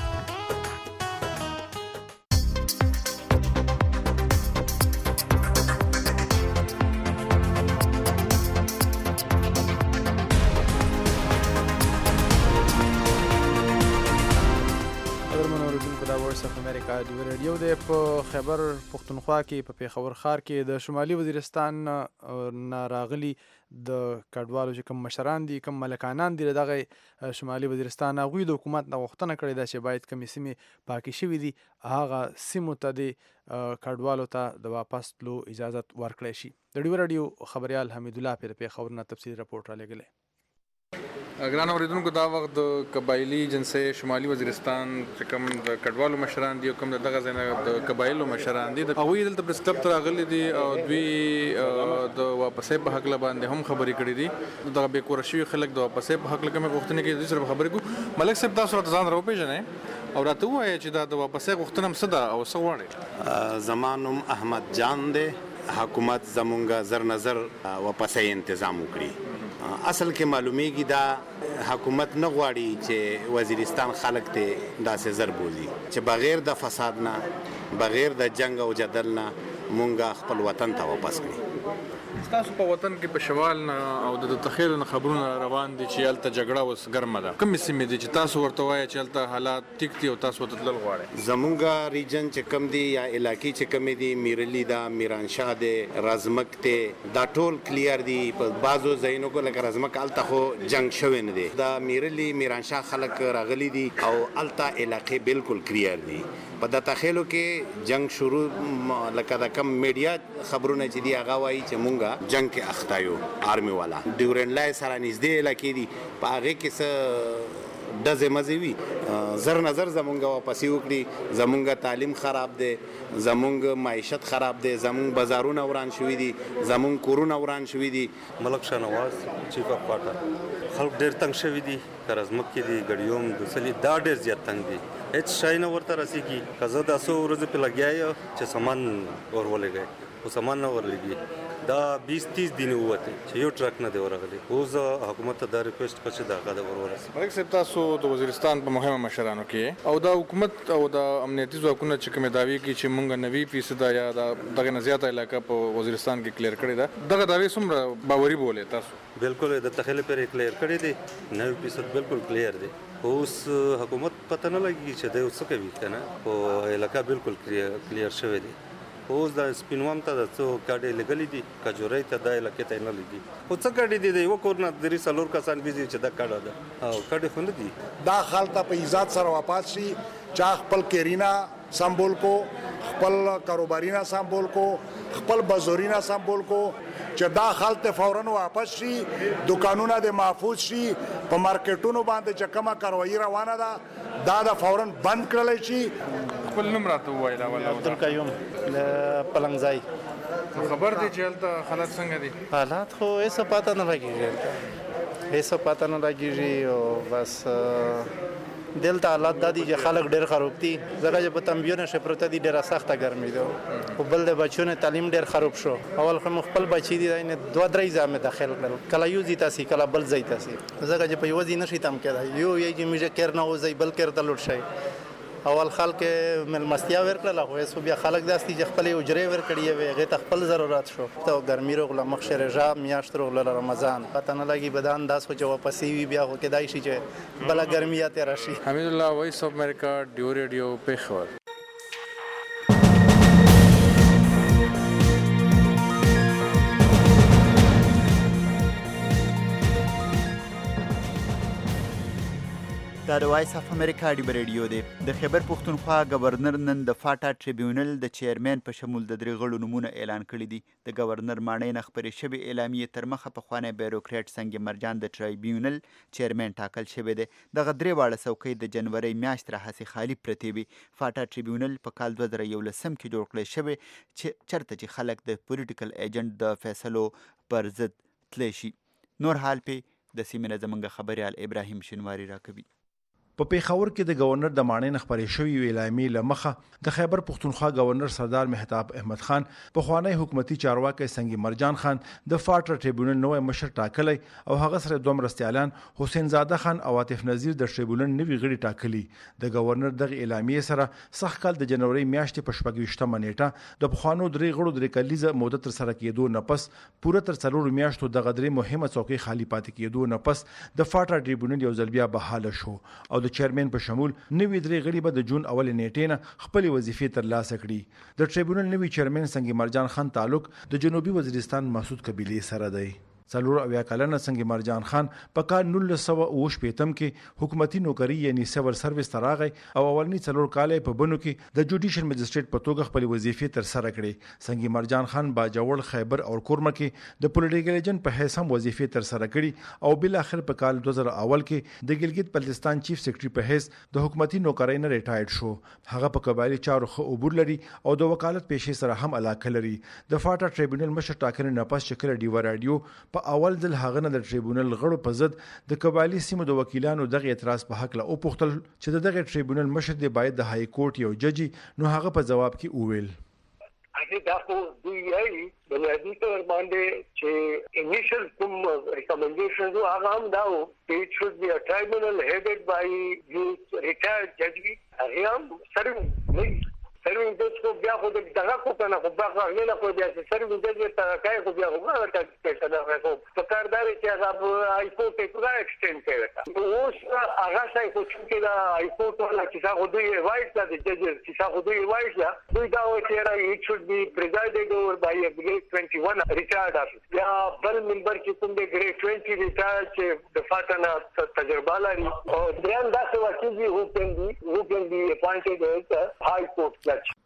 امریکا ډیو ریډیو د په خیبر پختونخوا کې په پیښور ښار کې د شمالي وزیرستان نه راغلي د کډوالو چې کوم مشران دي کوم ملکانان دي دغه شمالي وزیرستان هغوی د حکومت نه غوښتنه کړې ده چې باید کومې سیمې پاکې شوي دي هغه سیمو ته د کډوالو ته د واپس تلو اجازت ورکړی شي د ډیو ریډیو خبریال حمید الله پیر پیښور نه تفصیلي رپورټ رالیږلی ګران اوریدونکو دا وخت د قبایلي جنسي شمالي وزیرستان چې کوم د کډوالو مشران دي او کوم د دغه ځای د قبایلو مشران دي هغوی دلته پریس کلب ته راغلي دي او دوی د واپسۍ په هکله باندې هم خبرې کړې دي دغه بې کوره شوي خلک د واپسۍ په هکله کومې غوښتنې کوي دوی سره به خبرې کوو ملک صاحب تاسو راته ځان راوپېژنئ او راته ووایه چې دا د واپسۍ غوښتنه هم څه ده او څه غواړئ زما نوم احمد جان دی حکومت زمونږ زر نظر واپسۍ تنظیم وکړي اصل کې معلومیږي دا حکومت نه غواړي چې وزیرستان خلک ته داسې زر بوزي چې بغیر د فساد نه بغیر د جنگ او جدل نه مونږ خپل وطن ته واپس کړي تاسو په وطن کې په شوال نه او د تخیل نه خبرونه روان دي چې هلته جګړه اوس ګرمه ده کومې سیمې دي چې تاسو ورته وایئ چې هلته حالات ټیک دي او تاسو ورته تلل غواړئ زمونږ ریجن چې کم دي یا علاقې چې کمې دي میرلی ده میرانشاه دی رازمک دی دا ټول کلیر دي په بعضو ځایونو کې لکه رازمک هلته خو جنګ شوی نه دی د میرلی میرانشاه خلک راغلي دي او هلته علاقې بالکل کلیر دي په د تخیلو کې جنگ شروع لکه د کم میډیا خبرونه چې دي هغه وایي چې مونږ جنگ کې اخته یو آرمي والا ډیورن لای سره نږدې علاقې دي په هغې کې څه ډزې مزې وي زر نظر زمونږ واپسې وکړي زمونږ تعلیم خراب دی زمونږ معیشت خراب دی زمونږ بازارونه وران شوي دي زمونږ کورونه وران شوي دي ملک شاه نواز چیف اف کوارټر خلک ډېر تنګ شوي دي که رزمک کې دي ګړیوم دوسلي دا ډېر زیات تنګ دي هېڅ شی نه ورته رسېږي که زه دا څو ورځې پې لګیا یم چې سامان ور ولېږئ خو سامان نه ورلېږي دا بیس تیس دینه وته چې یو ټرک نه دی ورغلی. اوس حکومت ته دا ریکوست کوي چې دا غاده ورورسي. ملک صاحب تاسو د وزیرستان په مهمه مشرانو کې او د حکومت او د امنیتي ځواکونو چې کوم داوی کوي چې مونږ نوي فیصد یا دغه نه زیاته علاقه په وزیرستان کې کلیر کړی دا دغه داوی څومره باوري بولې تاسو؟ بالکل د تخیل پر کلیر کړی دی نوي فیصد بالکل کلیر دی. اوس حکومت پته نه لګي چې دا څه کوي کنه او علاقه بالکل کلیر شوی دی. اوس د سپینوام ته د څو کاډې لګلې دي کجوري ته د علاقې ته نه لګي او څه کاډې دي د یو کورنه درې څلور کسان بيزي چې دا کاډه ده او کاډې خو نه دي. دا خلک ته په عزت سره واپس شي چا خپل کیرینا سمبول کو خپل کاروبارینا سمبول کو خپل بازارینا سمبول کو چې دا خلک ته فوراً واپس شي دکانونه د محفوظ شي په مارکیټونو باندې چې کومه کاروایی روانه ده دا د فوراً بند کړل شي. خپل نوم راته وایي ولا عبدالقیوم له پلنګځای. خبر دی چې هلته حالات څنګه دي؟ حالات خو هیڅ پته نه لګیږي هیڅ پته نه لګیږي او بس دلته حالات دا دي چې خلک ډېر خراب دي ځکه چې په تنبیهونه شي پروته دي ډېره سخته ګرمي ده خو بل د بچو نه تعلیم ډېر خراب شو. اول خو خپل بچي دي نه دوه درې ځامه داخل کړل کله یو ځي تاسو کله بل ځي تاسو ځکه چې په یو ځي نشي تم کېدای یو یې چې میږي کېر نه وځي بل کېر ته لوټ شي. اول خلک ملمستیا ورکړل خو یې بیا خلک داسې چې خپل اجرې ورکړي وي هغه ته خپل ضرورت شو ته ګرمي روغله مخ رجا میاشت روغله رمضان پته نه لګي بدن داس خو چې واپسې وي بیا خو کېدای شي چې بل ګرمي یا تیر شي. حمید الله وایس اف امریکا ډیو ریډیو پیښور. دا د وایس اف امریکا ډیو ریډیو دی. د خیبر پښتونخوا گورنر نن د فاټا ټریبیونل د چیرمن په شمول د درې غړو نومونه اعلان کړي دي. د گورنر ماڼۍ نه خپرې شوې اعلامیې تر مخه پخوانی بیروکریټ سنگ مرجان د ټریبیونل چیرمن ټاکل شوی دی. دغه درې واړه څوکۍ د جنوري میاشتې راهیسې خالي پرتې وي. فاټا ټریبیونل په کال دوه زره یولسم کې جوړ کړی شوی چې چرته چې خلک د پولیټیکل ایجنټ د فیصلو پر ضد تلی شي. نور حال پې د سیمې نه زموږ خبریال ابراهیم شینواری راکوي. په پیښور کې د گورنر د ماڼۍ نه خپرې شوې اعلامیې له مخه د خیبر پښتونخوا گورنر سردار مهتاب احمد خان پخوانی حکومتي چارواکي سنگ مرجان خان د فاټا ټریبیونل نوی مشر ټاکلی او هغه سره دوه مرستیالان حسین زاده خان او عاطف نذیر د ټریبیونل نوي غړي ټاکلي. د گورنر دغه اعلامیې سره سخت کال د جنوري میاشتې په شپږ ویشتمه نیټه د پخوانو درې غړو درې کلیزه موده تر سره کېدو نه پس پوره تر څلورو میاشتو دغه درې مهمه څوکۍ خالي پاتې کېدو نه پس د فاټا ټریبیونل یو ځل بیا بحاله شو او د چیرمن په شمول نوی درې غړي به د جون اول نیټې نه خپل وظیفې ترلاسه کړي. د ټریبیونل نوی چیرمن سنگ مرجان خان تعلق د جنوبي وزیرستان مسعود قبیله سره دی. څلور اویا کلنه سنگ مرجان خان په کال نولس سوه اوه شپېتم کې حکومتي نوکري یعنی سیور سروس ته راغی او اولنی څلور کال په بنو کې د جوډیشل مجسټریټ په توګه خپل وظیفې تر سره کړې. سنگ مرجان خان باجوړ خیبر او کورمه کې د پولیټیکل ایجنټ په حیث هم وظیفې تر سره کړي او بل اخر په کال دوه زره اول کې د ګلګت بلتستان چیف سیکرټري په حیث د حکومتي نوکرۍ نه ریټایرډ شو. هغه په قبایلی چارو خو عبور لري او د وکالت پیشې سره هم علاقه لري. د فاټا ټریبیونل مشر ټاکنې نه پس چې کله ډیو رادیو په اول ځل هغه نه د ټریبیونل غړو په ضد د قبایلی سیمو د وکیلانو دغه اعتراض په حق له او پوښتل چې د دغه ټریبیونل مشر دی باید د های کورټ یو ججی نو هغه په جواب کې وویل اګه دا خو دوی یې بنیادی طور باندې چې انیشل کوم ریکمنډیشنز هغه هم دا و it should be a tribunal headed by the retired judge هغه هم سره سروینګ جج کو بیا خو دغه کو کنه خو بیا نه خو بیا سروینګ جج ته کای خو بیا خو ورته څه نه خو په کار داري چې هغه آی کورټ ته دا ایکسټند کړه اوس هغه ځای خو چې دا آی کورټ ولا چې هغه دوی وایي چې جج چې هغه دوی وایي چې دوی دا وایي چې it should be presided over by a grade twenty-one retired officer یا بل منبر کې کوم د grade twenty retired چې د فاټنا تجربه لري او دریم دا څه وکیل who can be who can be appointed as a high court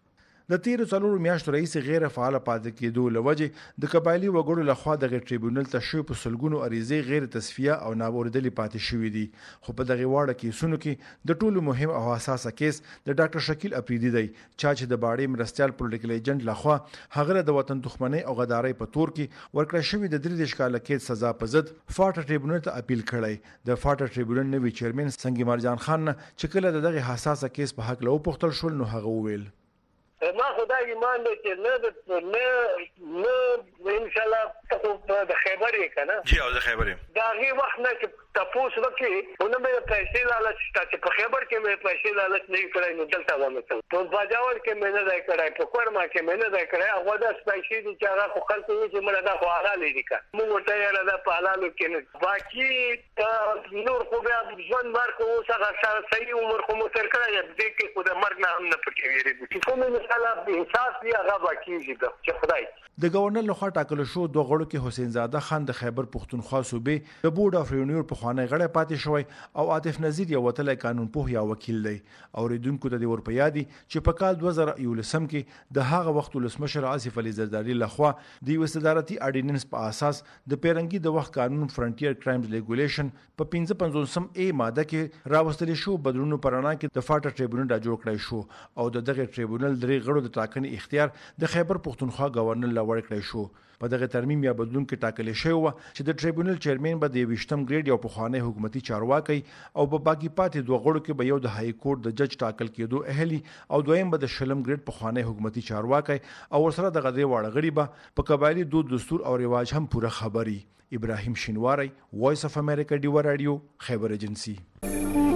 د تیرو څلورو میاشتو رئیس غیر فعال پاتې کېدو لوجې د قبایلی وګړو لخوا د ټریبیونل ته شوی په سلګونو عریضې غیر تصفیه او ناوردلې پاتې شوې دي. خو په دغه واړه کیسونو کې د ټولو مهم او حساسه کیس د ډاکټر شکیل اپریدي دی چا چې د باړې مرستيال پولیټیکل ایجنټ لخوا هغه د وطن دښمنۍ او غدارۍ په تور کې ورکړه شوی د درې دیش کال کې سزا په ضد فاټا ټریبیونل ته اپیل کړی. د فاټا ټریبیونل نوی چیرمن سنگ مرجان خان چې کله دغه حساسه کیس په حق له پوښتل شول نو هغه وویل ما خدای ایمان دی چې نه نه نه ان شاء الله ته د خیبر یې کنه جی او د خیبر دا غي وخت نه چې تاسو وکي ونه مې پیسې لالچ چې په خیبر کې مې پیسې لالچ نه کړای نو دلته ومه په باجاور کې مې نه ځای کړای په کورما کې مې نه ځای کړای هغه د پیسې چې هغه خو خلک وي چې موږ دا خو حلال دي کا موږ ورته یې دا په حلال کې نه باقي نور خو بیا ځوان مارکو څنګه صحیح عمر خو مو تر کړای دې کې خو د مرګ نه هم نه پکې ویری چې کوم مثال انصاف دی هغه باقي دي چې خدای د گورنر لخوا ټاکل شو دوه غړو کې حسین زاده خان د خیبر پښتونخوا صوبې د بورډ اف ریونیور په خوانی غړی پاتې شوی او عاطف نذیر یو وتلی قانون پوه یا وکیل دی اوریدونکو ته د ورپیادي چې په کال دوه زره یولسم کې د هغه وخت ولسمشر آصف علي زرداری لخوا د یو صدارتي اډیننس په اساس د پیرنګي د وخت قانون فرنټیر کرایمز ریګولیشن په پنځه پنځوسم ای ماده کې راوستل شو بدلونو پرانا کې د فاټر ټریبونل را جوړ کړی شو او د دغه ټریبونل درې غړو د ټاکنې اختیار د خیبر پښتونخوا گورنر لور کړی شو په دغه ترمیم یا بدلون کې ټاکل شوی و چې د ټریبونل چیرمن به د ویشتم ګریډ یو پخوانی حکومتي چارواکي او په باقي پاتې دوه غړو کې به یو د های کورټ د جج ټاکل کېدو اهلي او دویم به د شلم ګریډ پخوانی حکومتي چارواکي او ورسره د غدې واړه غړي به په قبایلی دود دستور او رواج هم پوره خبري ابراهیم شینواری وایس اف امریکا دیو رادیو خیبر ایجنسی